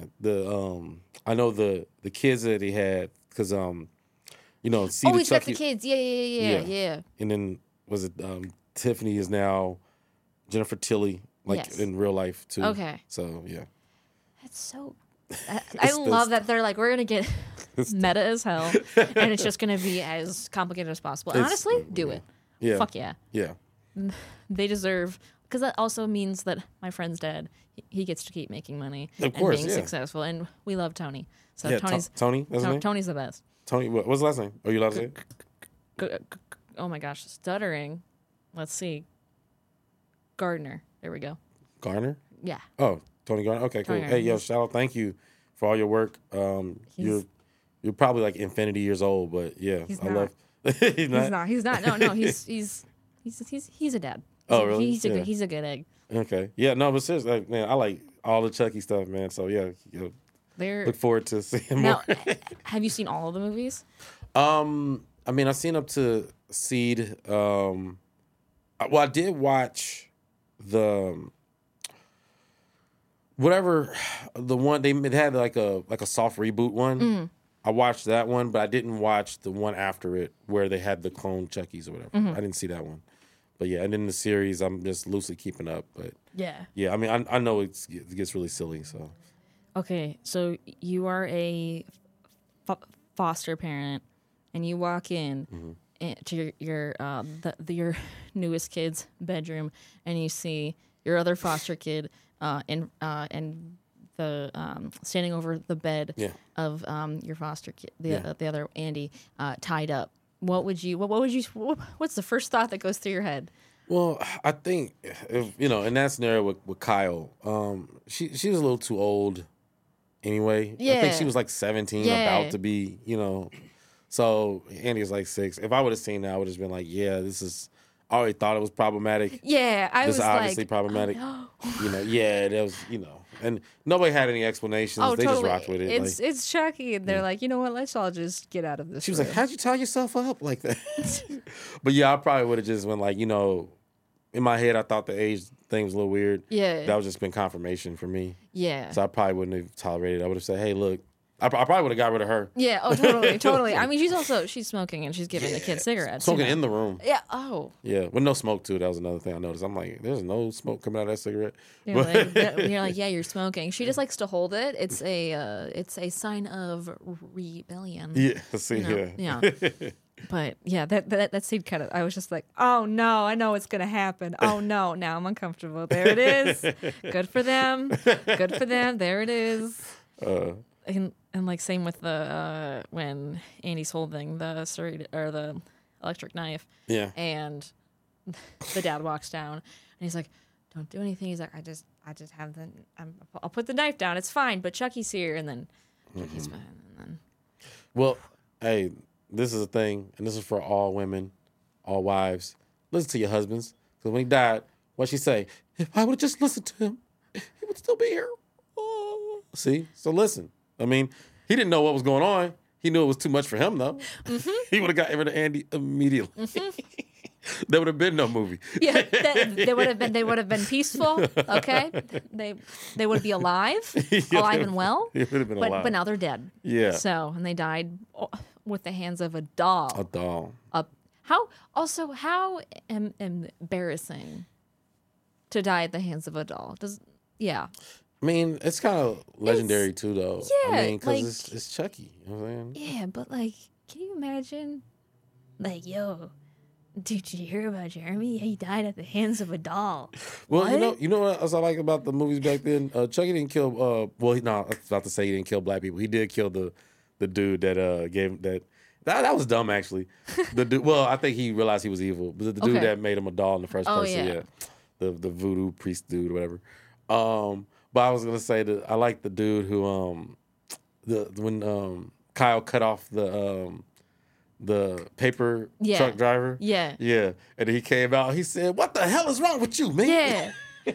I know the kids that he had because see he's the Chucky, got the kids. Yeah. And then was it Tiffany is now Jennifer Tilly in real life too. Okay. So yeah. That's so. I love that they're like, we're gonna get meta as hell, and it's just gonna be as complicated as possible. Honestly, do it. Yeah. Fuck yeah. Yeah. They deserve, because that also means that my friend's dead. He gets to keep making money Of course, and being successful, and we love Tony. So Yeah, Tony's Tony. That's his name? Tony's the best. Tony. What's the last name? Are you allowed to say? Oh my gosh, stuttering. Let's see. Gardner. There we go. Garner. Yeah. Oh, Tony Garner. Okay, cool. Tony Hey, yo, Garner. shout out. Thank you for all your work. You're probably like infinity years old, but yeah, He's I not. love. He's not. No. He's a dad. Oh, really? He's a good egg. Okay. Yeah. No, but seriously, like, man, I like all the Chucky stuff, man. So yeah, look forward to seeing Now, more. have you seen all of the movies? I mean, I've seen up to Seed. Well, I did watch the one they had like a soft reboot one. Mm. I watched that one, but I didn't watch the one after it where they had the clone Chuckies or whatever. Mm-hmm. I didn't see that one. But yeah, and in the series, I'm just loosely keeping up. But Yeah. I mean, I know it gets really silly. So Okay, so you are a foster parent, and you walk in to your newest kid's bedroom, and you see your other foster kid and the standing over the bed of your foster kid, the other Andy, tied up. What's the first thought that goes through your head? Well, I think if in that scenario with Kyle, she was a little too old anyway. Yeah. I think she was like 17, about to be, So Andy was like 6. If I would have seen that, I would have been like, yeah, this is. I already thought it was problematic. Yeah, this is obviously problematic. Oh, no. Yeah, that was, and nobody had any explanations. They totally. just rocked with it. It's Chucky, and they're like, you know what? Let's all just get out of this. She was like, how'd you tie yourself up like that? But yeah, I probably would have just went like, in my head, I thought the age thing was a little weird. Yeah. That would just been confirmation for me. Yeah. So I probably wouldn't have tolerated it. I would have said, hey, look, I probably would have got rid of her. Yeah, totally. I mean, she's smoking and she's giving the kids cigarettes. Smoking in the room. Yeah, oh. Yeah, with no smoke, too. That was another thing I noticed. I'm like, there's no smoke coming out of that cigarette. You're like, yeah, you're smoking. She just likes to hold it. It's a sign of rebellion. Yeah, see, Yeah. But yeah, that scene kind of, I was just like, oh no, I know what's going to happen. Oh no, now I'm uncomfortable. There it is. Good for them. There it is. And like same with the when Andy's holding the the electric knife. Yeah. And the dad walks down and he's like, don't do anything. He's like, I just have I'll put the knife down. It's fine. But Chucky's here, and then Chucky's fine. And then. Well, hey, this is a thing, and this is for all women, all wives. Listen to your husbands, because when he died, what'd she say? If I would have just listened to him, he would still be here. Oh. See? So listen. I mean, he didn't know what was going on. He knew it was too much for him, though. Mm-hmm. He would have got rid of Andy immediately. Mm-hmm. There would have been no movie. Yeah, they would have been peaceful. Okay, they would be alive, alive and well. He would have been alive, but now they're dead. Yeah. So and they died with the hands of a doll. A doll. How embarrassing to die at the hands of a doll. Yeah. I mean, it's kind of legendary too, though. Yeah, I mean, because it's Chucky. You know what I'm saying? Yeah, but like, can you imagine? Like, yo, dude, did you hear about Jeremy? He died at the hands of a doll. Well, what? you know what else I like about the movies back then? Chucky didn't kill. I was about to say he didn't kill black people. He did kill the dude that gave him that. That was dumb, actually. The dude. Well, I think he realized he was evil. But the dude that made him a doll in the first place. Yeah. The voodoo priest dude, or whatever. But I was gonna say that I like the dude who when Kyle cut off the paper truck driver. Yeah. Yeah. And he came out, he said, "What the hell is wrong with you, man?" Yeah.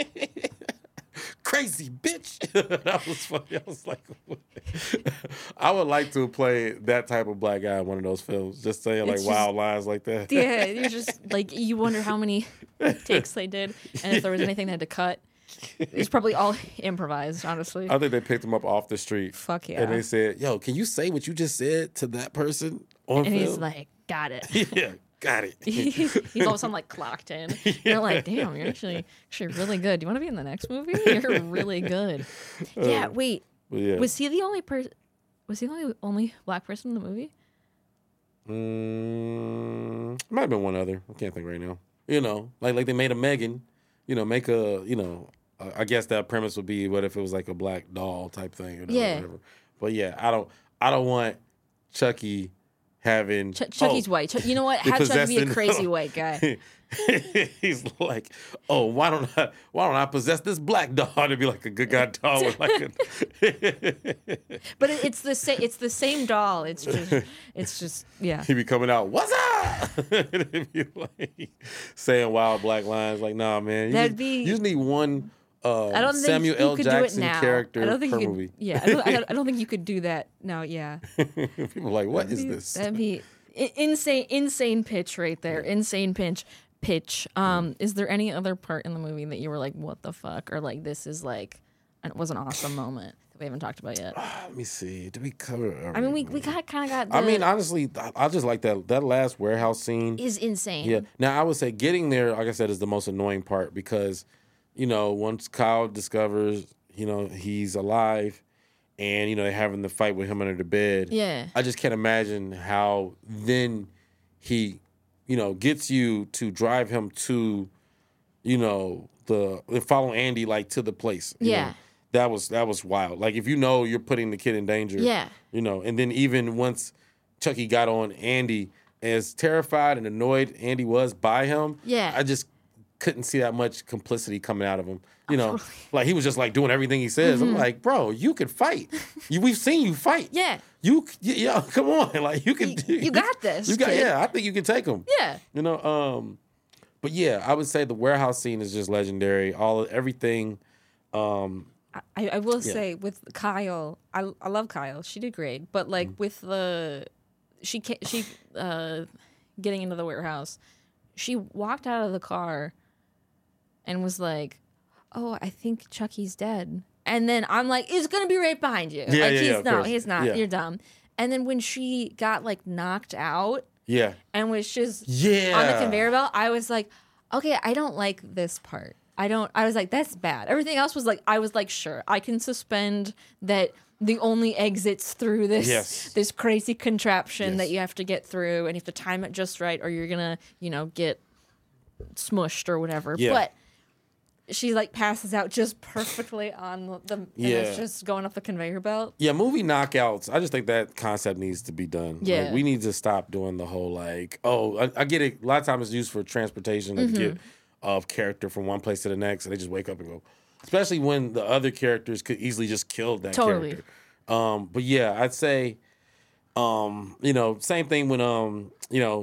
Crazy bitch. That was funny. I was like, I would like to play that type of black guy in one of those films. Just saying like wild lines like that. Yeah, you're just like, you wonder how many takes they did and if there was anything they had to cut. It's probably all improvised, honestly. I think they picked him up off the street. Fuck yeah. And they said, "Yo, can you say what you just said to that person on film?" And he's like, got it. Yeah, got it. He's all of a sudden like clocked in. You're like, damn, you're actually really good. Do you want to be in the next movie? You're really good. Yeah, wait. Yeah. Was he the only person? Was he the only black person in the movie? Might have been one other. I can't think right now. Like they made a Megan. Make a I guess that premise would be what if it was like a black doll type thing. Whatever. But yeah, I don't want Chucky having Chucky's white. You know what? Have Chucky be a crazy white guy. He's like, oh, why don't I possess this black doll to be like a good guy doll? With like But it's the same doll. It's just yeah. He'd be coming out, "What's up?" And he'd be like saying wild black lines. Like, nah, man, you just need one Samuel L. Jackson character per movie. Yeah, I don't think you could do that now. Yeah. People are like, what is this? That'd be insane pitch right there. Insane pitch. Is there any other part in the movie that you were like, what the fuck? Or like, this is like, it was an awesome moment that we haven't talked about yet? Let me see. Did we cover everything? I mean, we kind of got I mean, honestly, I just like that last warehouse scene. Is insane. Yeah. Now, I would say getting there, like I said, is the most annoying part because, once Kyle discovers, he's alive and, they're having the fight with him under the bed. Yeah. I just can't imagine how then he, gets you to drive him to, follow Andy, like, to the place. Yeah. That was wild. Like, if you're putting the kid in danger. Yeah. And then even once Chucky got on Andy, as terrified and annoyed Andy was by him, Yeah. I just couldn't see that much complicity coming out of him. You know, like he was just like doing everything he says. I'm like, bro, you could fight. We've seen you fight. Yeah. Yeah, come on. Like you can. You got this. You got. kid. Yeah, I think you can take him. Yeah. You know. But yeah, I would say the warehouse scene is just legendary. Everything. I will say with Kyle, I love Kyle. She did great, but like with she getting into the warehouse, she walked out of the car and was like, "Oh, I think Chucky's dead." And then I'm like, "He's gonna be right behind you." Yeah, like he's not. Yeah. You're dumb. And then when she got like knocked out Yeah. and was just on Yeah. the conveyor belt, I was like, "Okay, I don't like this part." I was like, that's bad. Everything else was like, I was like, sure, I can suspend that the only exits through this crazy contraption that you have to get through, and you have to time it just right, or you're gonna, get smushed or whatever. Yeah. But she like passes out just perfectly on the and it's just going up the conveyor belt. Yeah, movie knockouts. I just think that concept needs to be done. Yeah. Like, we need to stop doing the whole like, I get it. A lot of times it's used for transportation to get of character from one place to the next, and they just wake up and go. Especially when the other characters could easily just kill that character. But yeah, I'd say, same thing when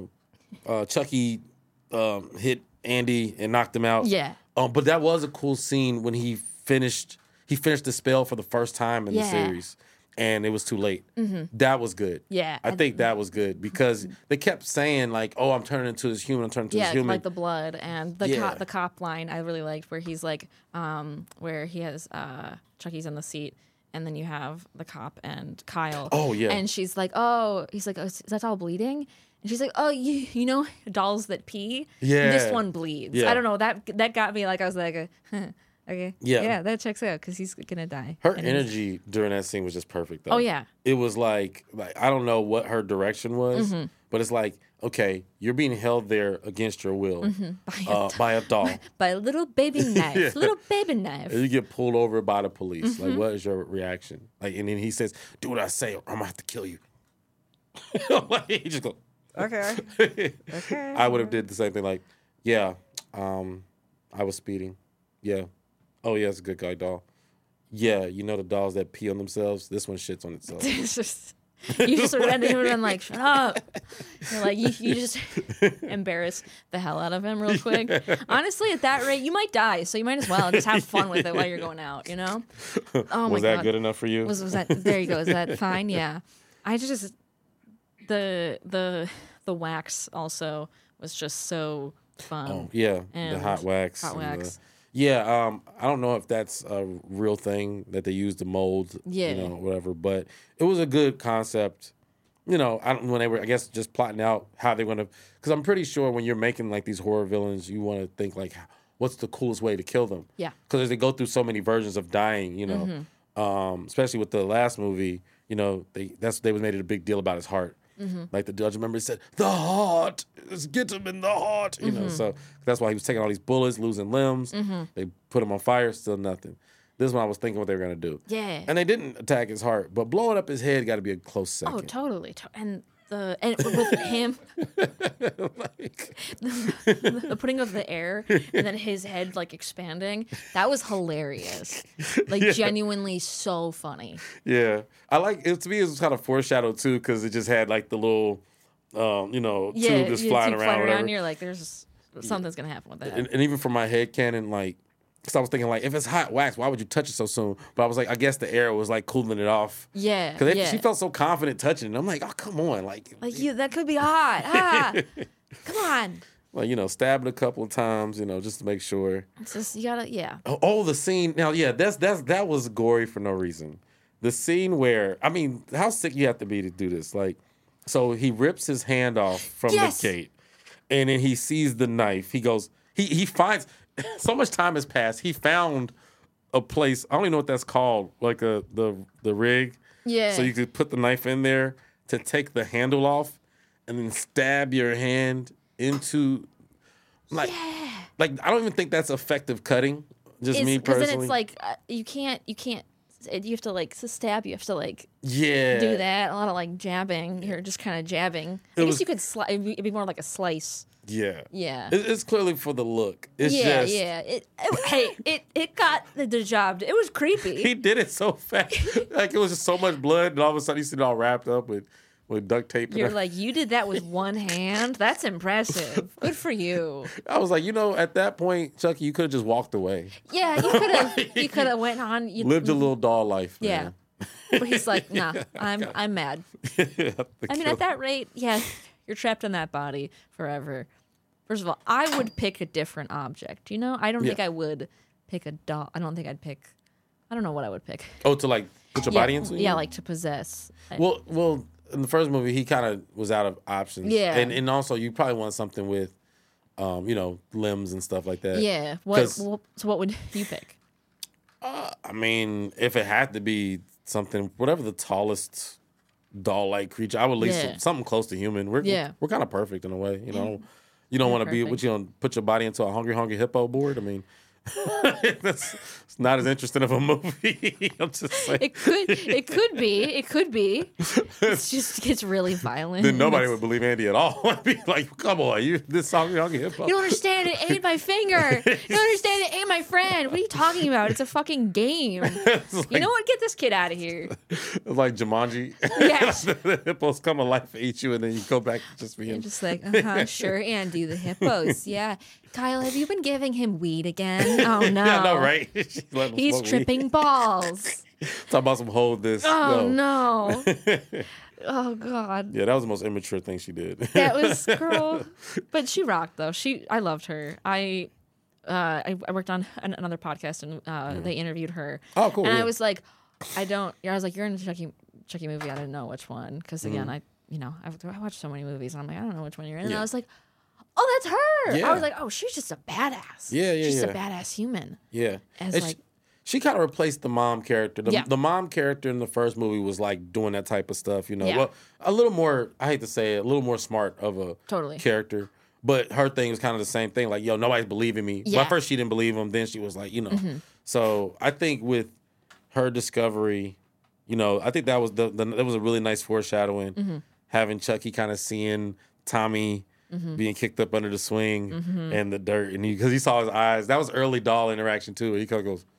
Chucky hit Andy and knocked him out. Yeah. But that was a cool scene when he finished the spell for the first time in the series, and it was too late. That was good. Yeah. I think that was good because they kept saying like, "Oh, I'm turning into this human. I'm turning into this human." Like the blood and the cop line I really liked where he's like, where he has Chucky's in the seat. And then you have the cop and Kyle. Oh, yeah. And she's like, he's like, is that all bleeding? And she's like, oh, you know dolls that pee? Yeah. This one bleeds. Yeah. I don't know. That got me like, I was like, okay. Yeah. That checks out because he's going to die. Her energy during that scene was just perfect, though. Oh, yeah. It was like I don't know what her direction was, but it's like, okay, you're being held there against your will by a doll. By a little baby knife. Little baby knife. And you get pulled over by the police. Like, what is your reaction? Like, and then he says, "Do what I say, or I'm gonna have to kill you." Like, he just goes, Okay. Okay. I would have did the same thing. Like, yeah, I was speeding. Yeah. Oh yeah, it's a good guy doll. Yeah, you know the dolls that pee on themselves. This one shits on itself. It's just. You just would have been like, shut up. You're like, you just embarrass the hell out of him real quick. Honestly, at that rate, you might die, so you might as well just have fun with it while you're going out, Oh was my that God. good enough for you? Was that there you go. Is that fine? Yeah. I just the wax also was just so fun. Oh, yeah, And the hot wax. Hot and wax. I don't know if that's a real thing that they use to mold, Yeah. whatever. But it was a good concept. When they were, I guess, just plotting out how they want to. Because I'm pretty sure when you're making like these horror villains, you want to think like, what's the coolest way to kill them? Yeah. Because they go through so many versions of dying, especially with the last movie, they made it a big deal about his heart. Like the judge, remember, he said, "The heart, let's get him in the heart." So that's why he was taking all these bullets, losing limbs. They put him on fire, still nothing. This is when I was thinking what they were gonna do. Yeah. And they didn't attack his heart, but blowing up his head got to be a close second. Oh, totally. And with him, the putting of the air and then his head like expanding, that was hilarious. Like genuinely so funny. Yeah, I like it. To me, it was kind of foreshadowed too because it just had like the little, tube just flying around. Whatever. You're like, there's something's gonna happen with that. And even for my head canon, like, because I was thinking like, if it's hot wax, why would you touch it so soon? But I was like, I guess the air was like cooling it off. Yeah, because she felt so confident touching it. I'm like, oh come on, like you that could be hot. Come on. Like, stab it a couple of times, just to make sure. It's just you gotta, yeah. Oh, the scene now, yeah, that was gory for no reason. The scene where, I mean, how sick you have to be to do this? Like, so he rips his hand off from the gate, and then he sees the knife. He goes, he finds. So much time has passed. He found a place. I don't even know what that's called, like the rig. Yeah. So you could put the knife in there to take the handle off, and then stab your hand into, like I don't even think that's effective cutting. Just me personally. Because then it's like you can't you have to like to stab. You have to like Yeah. do that. A lot of like jabbing. You're just kind of jabbing. I guess you could it'd be more like a slice. Yeah. Yeah. It's clearly for the look. It's Yeah, just yeah. It got the job. It was creepy. he did it so fast. Like it was just so much blood, and all of a sudden you see it all wrapped up with duct tape. You're like, you did that with one hand? That's impressive. Good for you. I was like, at that point, Chucky, you could have just walked away. Yeah, you could have went on. Lived a little doll life. Yeah. Man. But he's like, nah, I'm mad. I mean, at that rate, yeah, you're trapped in that body forever. First of all, I would pick a different object. I don't think I would pick a doll. I don't think I'd pick. I don't know what I would pick. Oh, to like put your body into? Yeah, like to possess. Well, in the first movie, he kind of was out of options. Yeah. And also, you probably want something with, limbs and stuff like that. Yeah. So what would you pick? I mean, if it had to be something, whatever the tallest doll-like creature, I would at least something close to human. We're kind of perfect in a way. You don't want to be, put your body into a hungry hippo board? I mean, it's not as interesting of a movie. I'm just saying. It could be. It's really violent. Then nobody would believe Andy at all. I'd be like, come on, this hungry hippo. You don't understand. It ate my finger. You don't understand. It ate my friend. What are you talking about? It's a fucking game. You know what? Get this kid out of here. It's like Jumanji. Yes. The hippos come alive, eat you, and then you go back to just being. You're just like, sure, Andy, the hippos. Yeah. Kyle, have you been giving him weed again? Oh, no. Yeah, no, right? He's tripping balls. Talk about some hold this. Oh, no. Oh, God. Yeah, that was the most immature thing she did. That was girl. But she rocked, though. I loved her. I worked on another podcast, and they interviewed her. Oh, cool. And I was like, I was like, you're in a Chucky movie. I didn't know which one. Because, again, I watched so many movies, and I'm like, I don't know which one you're in. And I was like, oh, that's her. Yeah. I was like, oh, she's just a badass. Yeah. She's a badass human. Yeah. As like, she kind of replaced the mom character. Yeah. The mom character in the first movie was like doing that type of stuff, Yeah. Well, a little more, I hate to say it, a little more smart of a character. But her thing was kind of the same thing. Like, nobody's believing me. Yeah. Well, at first she didn't believe him. Then she was like, So I think with her discovery, I think that was that was a really nice foreshadowing. Having Chucky kind of seeing Tommy being kicked up under the swing and the dirt, and because he saw his eyes. That was early doll interaction too. He kind of goes,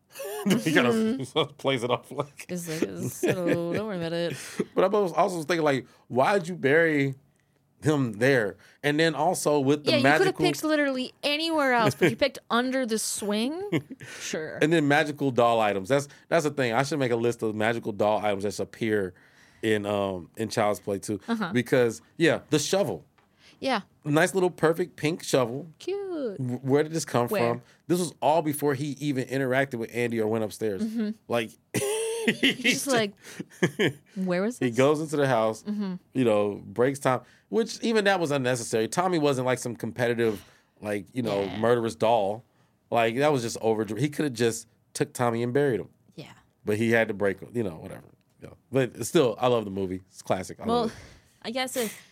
he kind of plays it off like. It's like, so don't worry about it. But I was also thinking like, why did you bury him there? And then also with the magical. You could have picked literally anywhere else, but you picked under the swing. Sure. And then magical doll items. That's the thing. I should make a list of magical doll items that appear in Child's Play too, because the shovel. Yeah. Nice little perfect pink shovel. Cute. Where did this come from? This was all before he even interacted with Andy or went upstairs. Like, he's just like, where was this? He goes into the house, breaks Tom, which even that was unnecessary. Tommy wasn't like some competitive, like, murderous doll. Like, that was just over. He could have just took Tommy and buried him. Yeah. But he had to break him, whatever. But still, I love the movie. It's classic. I guess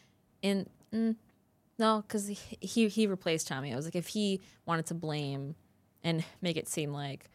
no, because he replaced Tommy. I was like, if he wanted to blame and make it seem like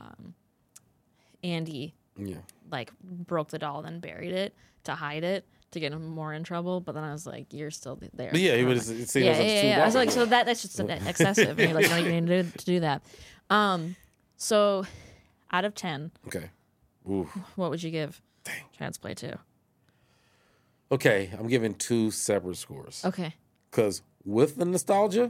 Andy like broke the doll, then buried it to hide it to get him more in trouble. But then I was like, you're still there. But he would have seen it as I was like, so that's just excessive. And you're like, no, you need to do that. So out of 10, okay, ooh, what would you give Child's Play 2? Okay, I'm giving 2 separate scores. Okay. Because with the nostalgia,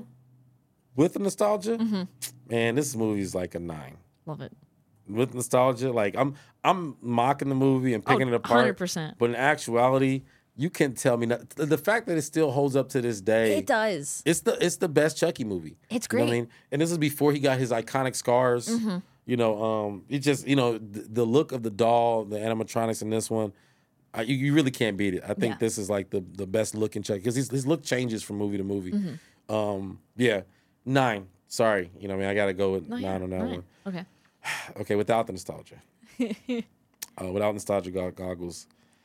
man, this movie is like a 9. Love it. With nostalgia, like I'm mocking the movie and picking it apart. 100%. But in actuality, you can tell me the fact that it still holds up to this day. It does. It's the best Chucky movie. It's great. You know what I mean? And this is before he got his iconic scars. It just the look of the doll, the animatronics in this one. You really can't beat it. I think this is like the best looking Chucky because his look changes from movie to movie. 9. Sorry, I got to go with 9 on that one. Okay. Okay, without the nostalgia. Without nostalgia goggles,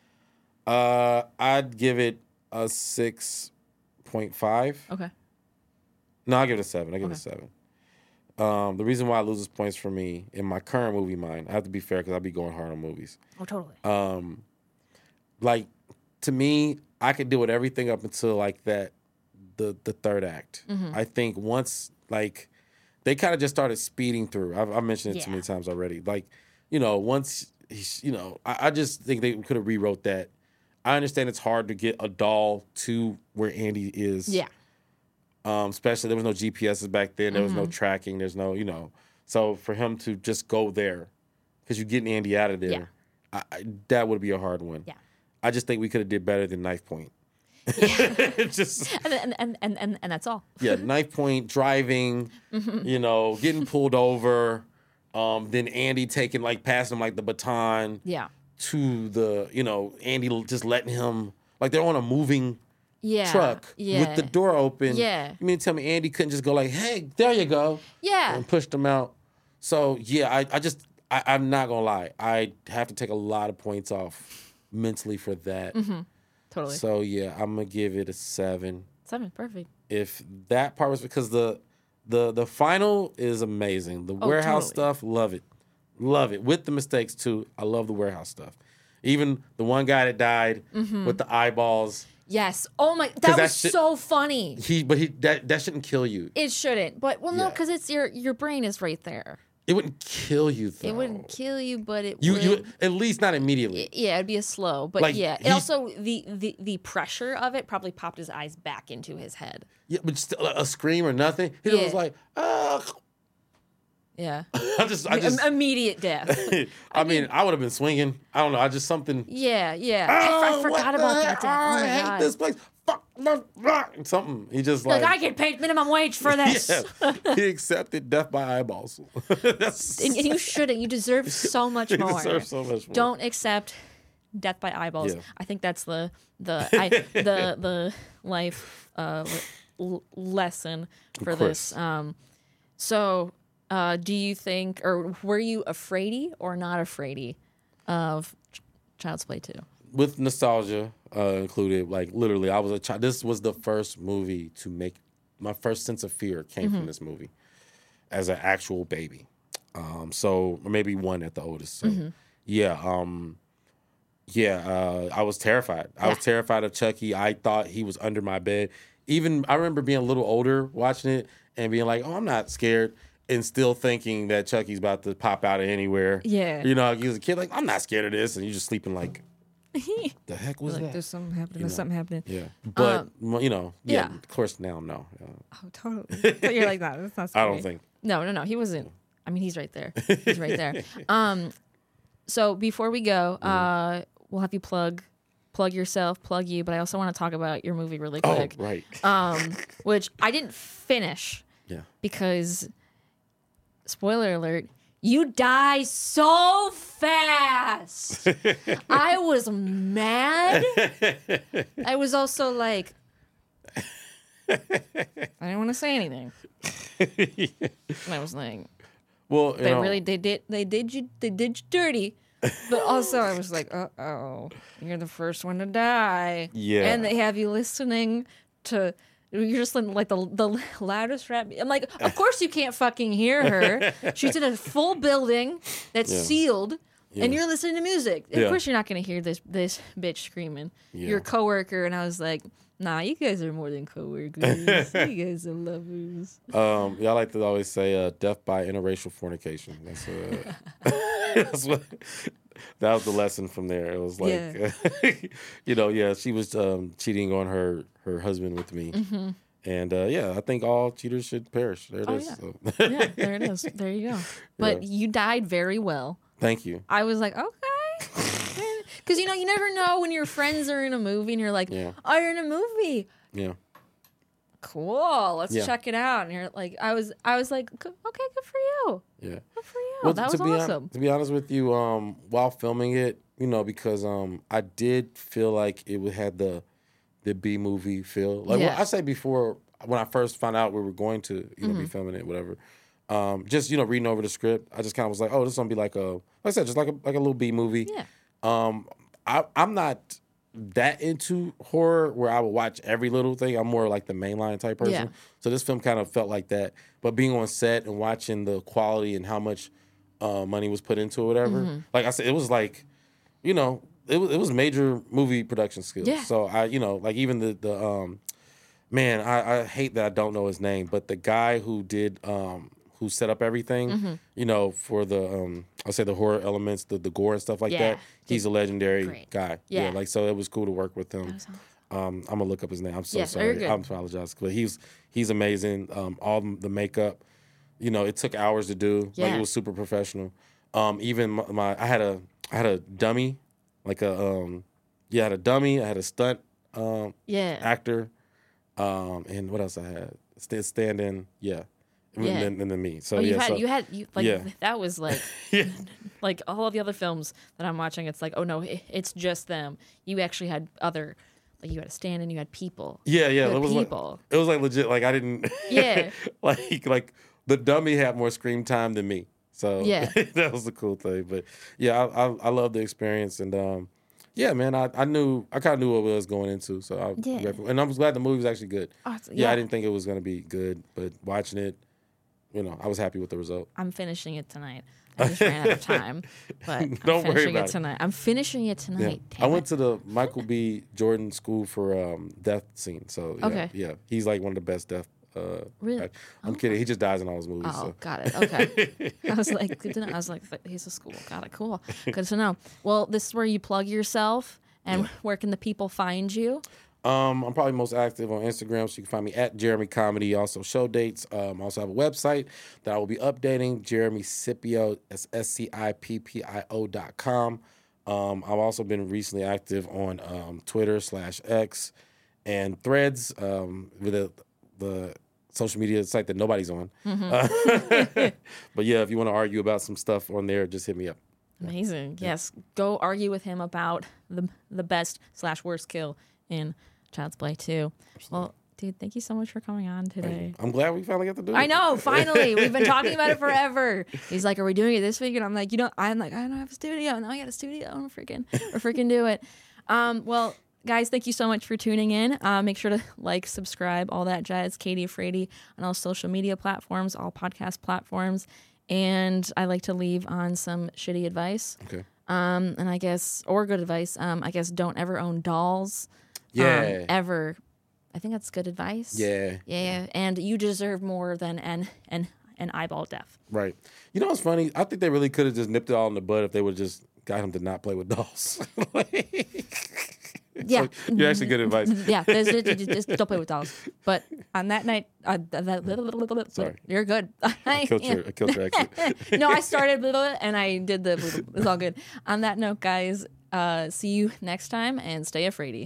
I'd give it a 6.5. Okay. No, I'll give it a 7. I'll give it a 7. The reason why it loses points for me in my current movie mind, I have to be fair because I'll be going hard on movies. Oh, totally. Like, to me, I could deal with everything up until like that, the third act. I think once like they kind of just started speeding through. I've mentioned it too many times already. Like, once I just think they could have rewrote that. I understand it's hard to get a doll to where Andy is. Yeah. Especially there was no GPSs back then. There was no tracking. There's no, So for him to just go there, because you're getting Andy out of there, that would be a hard one. Yeah. I just think we could have did better than Knife Point. Yeah. Just and that's all. Yeah, Knife Point, driving, getting pulled over, then Andy passing him like the baton. Yeah. To the, Andy just letting him, like they're on a moving truck with the door open. Yeah. You mean to tell me Andy couldn't just go like, hey, there you go. Yeah. And pushed him out. So, yeah, I'm not going to lie. I have to take a lot of points off mentally for that. Totally. So, yeah, I'm going to give it a 7. 7, perfect. If that part was because the final is amazing. The warehouse stuff, love it. Love it. With the mistakes, too. I love the warehouse stuff. Even the one guy that died with the eyeballs. Yes. Oh, my. That was so funny. That shouldn't kill you. It shouldn't. But, no, because it's your brain is right there. It wouldn't kill you, though. It wouldn't kill you, but it would. You at least not immediately. Yeah, it'd be a slow. But, it also, the pressure of it probably popped his eyes back into his head. Yeah, but just a scream or nothing. He was like, Yeah. I just immediate death. I mean, I would have been swinging. I don't know. I just something. Yeah. I forgot about that death. Oh my God. I hate this place. Fuck. Something. He just like I get paid minimum wage for this. He accepted death by eyeballs. And you shouldn't. You deserve so much more. You deserve so much more. Don't accept death by eyeballs. Yeah. I think that's the life lesson for this. So. Do you think, or were you afraidy or not afraidy of Child's Play 2? With nostalgia included, like literally, I was a child. This was the first movie to make my first sense of fear came from this movie as an actual baby. So maybe one at the oldest. So I was terrified. I was terrified of Chucky. I thought he was under my bed. Even I remember being a little older watching it and being like, "Oh, I'm not scared." And still thinking that Chucky's about to pop out of anywhere. Yeah. You was a kid, like, I'm not scared of this. And you're just sleeping like, the heck was that? There's something happening. There's something happening. Yeah. But, of course now, no. Oh, totally. But you're like, that. That's not scary. I don't think. No. He wasn't. I mean, he's right there. He's right there. So before we go, we'll have you plug yourself, plug you, but I also want to talk about your movie really quick. Oh, right. Which I didn't finish. Yeah. Because... spoiler alert, you die so fast. I was mad. I was also like, I didn't want to say anything. And I was like, well, they did you dirty. But also I was like, uh-oh, you're the first one to die. Yeah. And they have you listening to... You're just like the loudest rap. I'm like, of course you can't fucking hear her. She's in a full building that's sealed, and you're listening to music. Of course you're not going to hear this bitch screaming. Your coworker, and I was like, nah, you guys are more than coworkers. You guys are lovers. I like to always say death by interracial fornication. That's what... That was the lesson from there. It was like, she was cheating on her husband with me. And, I think all cheaters should perish. There it is. Yeah. So. Yeah, there it is. There you go. But you died very well. Thank you. I was like, okay. Because, you never know when your friends are in a movie and you're like, oh, you're in a movie. Yeah. Cool. Let's check it out. And you're like, I was like, okay, good for you. Yeah. Good for you. Well, that was awesome. To be honest with you, while filming it, because I did feel like it had the B movie feel. Like I said before, when I first found out we were going to be filming it, whatever. Just reading over the script, I just kind of was like, oh, this is gonna be like I said, just like a little B movie. Yeah. I'm not that into horror where I would watch every little thing. I'm more like the mainline type person. Yeah. So this film kind of felt like that. But being on set and watching the quality and how much money was put into it, whatever. Like I said, it was like, you know, it was major movie production skills. Yeah. So I, you know, like even the man, I hate that I don't know his name, but the guy who did who set up everything, you know, for the I'll say the horror elements, the gore and stuff like that. He's a legendary guy. Yeah. Like so it was cool to work with him. I'm gonna look up his name. I'm so sorry. I apologize. But he's amazing. All the makeup, you know, it took hours to do. Like it was super professional. Even I had a dummy, like I had a dummy. I had a stunt actor. And what else I had? Stand-in, and then me. So that was like like all of the other films that I'm watching. It's like, oh no, it's just them. You actually had other, like you had a stand-in, you had people. It was people. It was like legit. Like I didn't. like the dummy had more screen time than me. So that was the cool thing. But I love the experience and. Yeah, man, I kind of knew what I was going into, so and I was glad the movie was actually good. I didn't think it was going to be good, but watching it, you know, I was happy with the result. I'm finishing it tonight. I just ran out of time, but Don't worry about it. tonight. I'm finishing it tonight. I went to the Michael B. Jordan School for death scene, so he's like one of the best death. Really? I'm kidding. He just dies in all his movies. Oh, so. got it. Okay. I was like, good to know. I was like, he's a school. Got it. Cool. Good to know. Well, this is where you plug yourself, and where can the people find you? I'm probably most active on Instagram, so you can find me at Jeremy Comedy. Also, show dates. I also have a website that I will be updating, Jeremy Scipio, that's SCIPPIO.com. I've also been recently active on Twitter /X and Threads with the social media site that nobody's on. But yeah, if you want to argue about some stuff on there, just hit me up. Amazing. Yes. Go argue with him about the best /worst kill in Child's Play 2. Absolutely. Well, dude, thank you so much for coming on today. I'm glad we finally got to do it. I know, finally. We've been talking about it forever. He's like, are we doing it this week? And I'm like, I don't have a studio. Now I got a studio. I'm freaking do it. Well, guys, thank you so much for tuning in. Make sure to like, subscribe, all that jazz. Katie Afraidy on all social media platforms, all podcast platforms. And I like to leave on some shitty advice. Okay. And I guess, or good advice. I guess don't ever own dolls. Yeah. Ever. I think that's good advice. Yeah. Yeah. And you deserve more than an eyeball death. Right. You know what's funny? I think they really could have just nipped it all in the bud if they would just got him to not play with dolls. Yeah, so you're actually good advice. Yeah, just don't play with dolls. But on that night, sorry, you're good. I killed your exit. No, I started and I did it's all good. On that note, guys, see you next time and stay afraidy.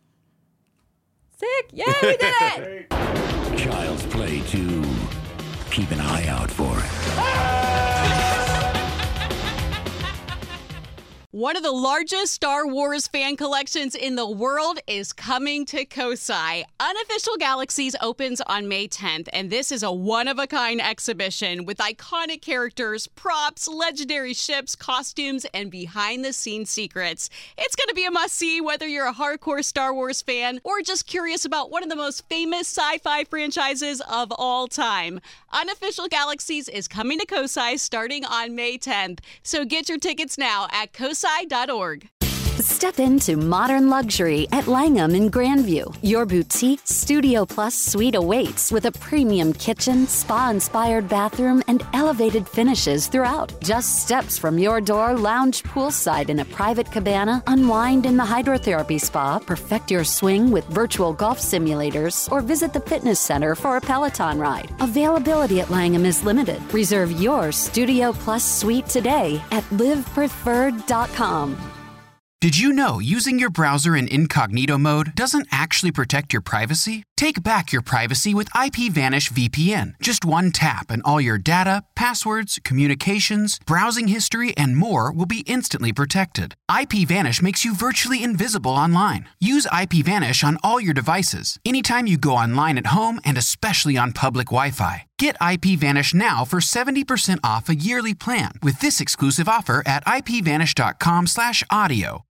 Sick! Yeah, we did it! Child's Play 2. Keep an eye out for it. One of the largest Star Wars fan collections in the world is coming to Kosai. Unofficial Galaxies opens on May 10th, and this is a one-of-a-kind exhibition with iconic characters, props, legendary ships, costumes, and behind-the-scenes secrets. It's going to be a must-see whether you're a hardcore Star Wars fan or just curious about one of the most famous sci-fi franchises of all time. Unofficial Galaxies is coming to Kosai starting on May 10th, so get your tickets now at kosai.org. Step into modern luxury at Langham in Grandview. Your boutique Studio Plus suite awaits with a premium kitchen, spa-inspired bathroom, and elevated finishes throughout. Just steps from your door, lounge poolside in a private cabana, unwind in the hydrotherapy spa, perfect your swing with virtual golf simulators, or visit the fitness center for a Peloton ride. Availability at Langham is limited. Reserve your Studio Plus suite today at livepreferred.com. Did you know using your browser in incognito mode doesn't actually protect your privacy? Take back your privacy with IPVanish VPN. Just one tap and all your data, passwords, communications, browsing history, and more will be instantly protected. IPVanish makes you virtually invisible online. Use IPVanish on all your devices, anytime you go online at home and especially on public Wi-Fi. Get IPVanish now for 70% off a yearly plan with this exclusive offer at IPVanish.com/audio.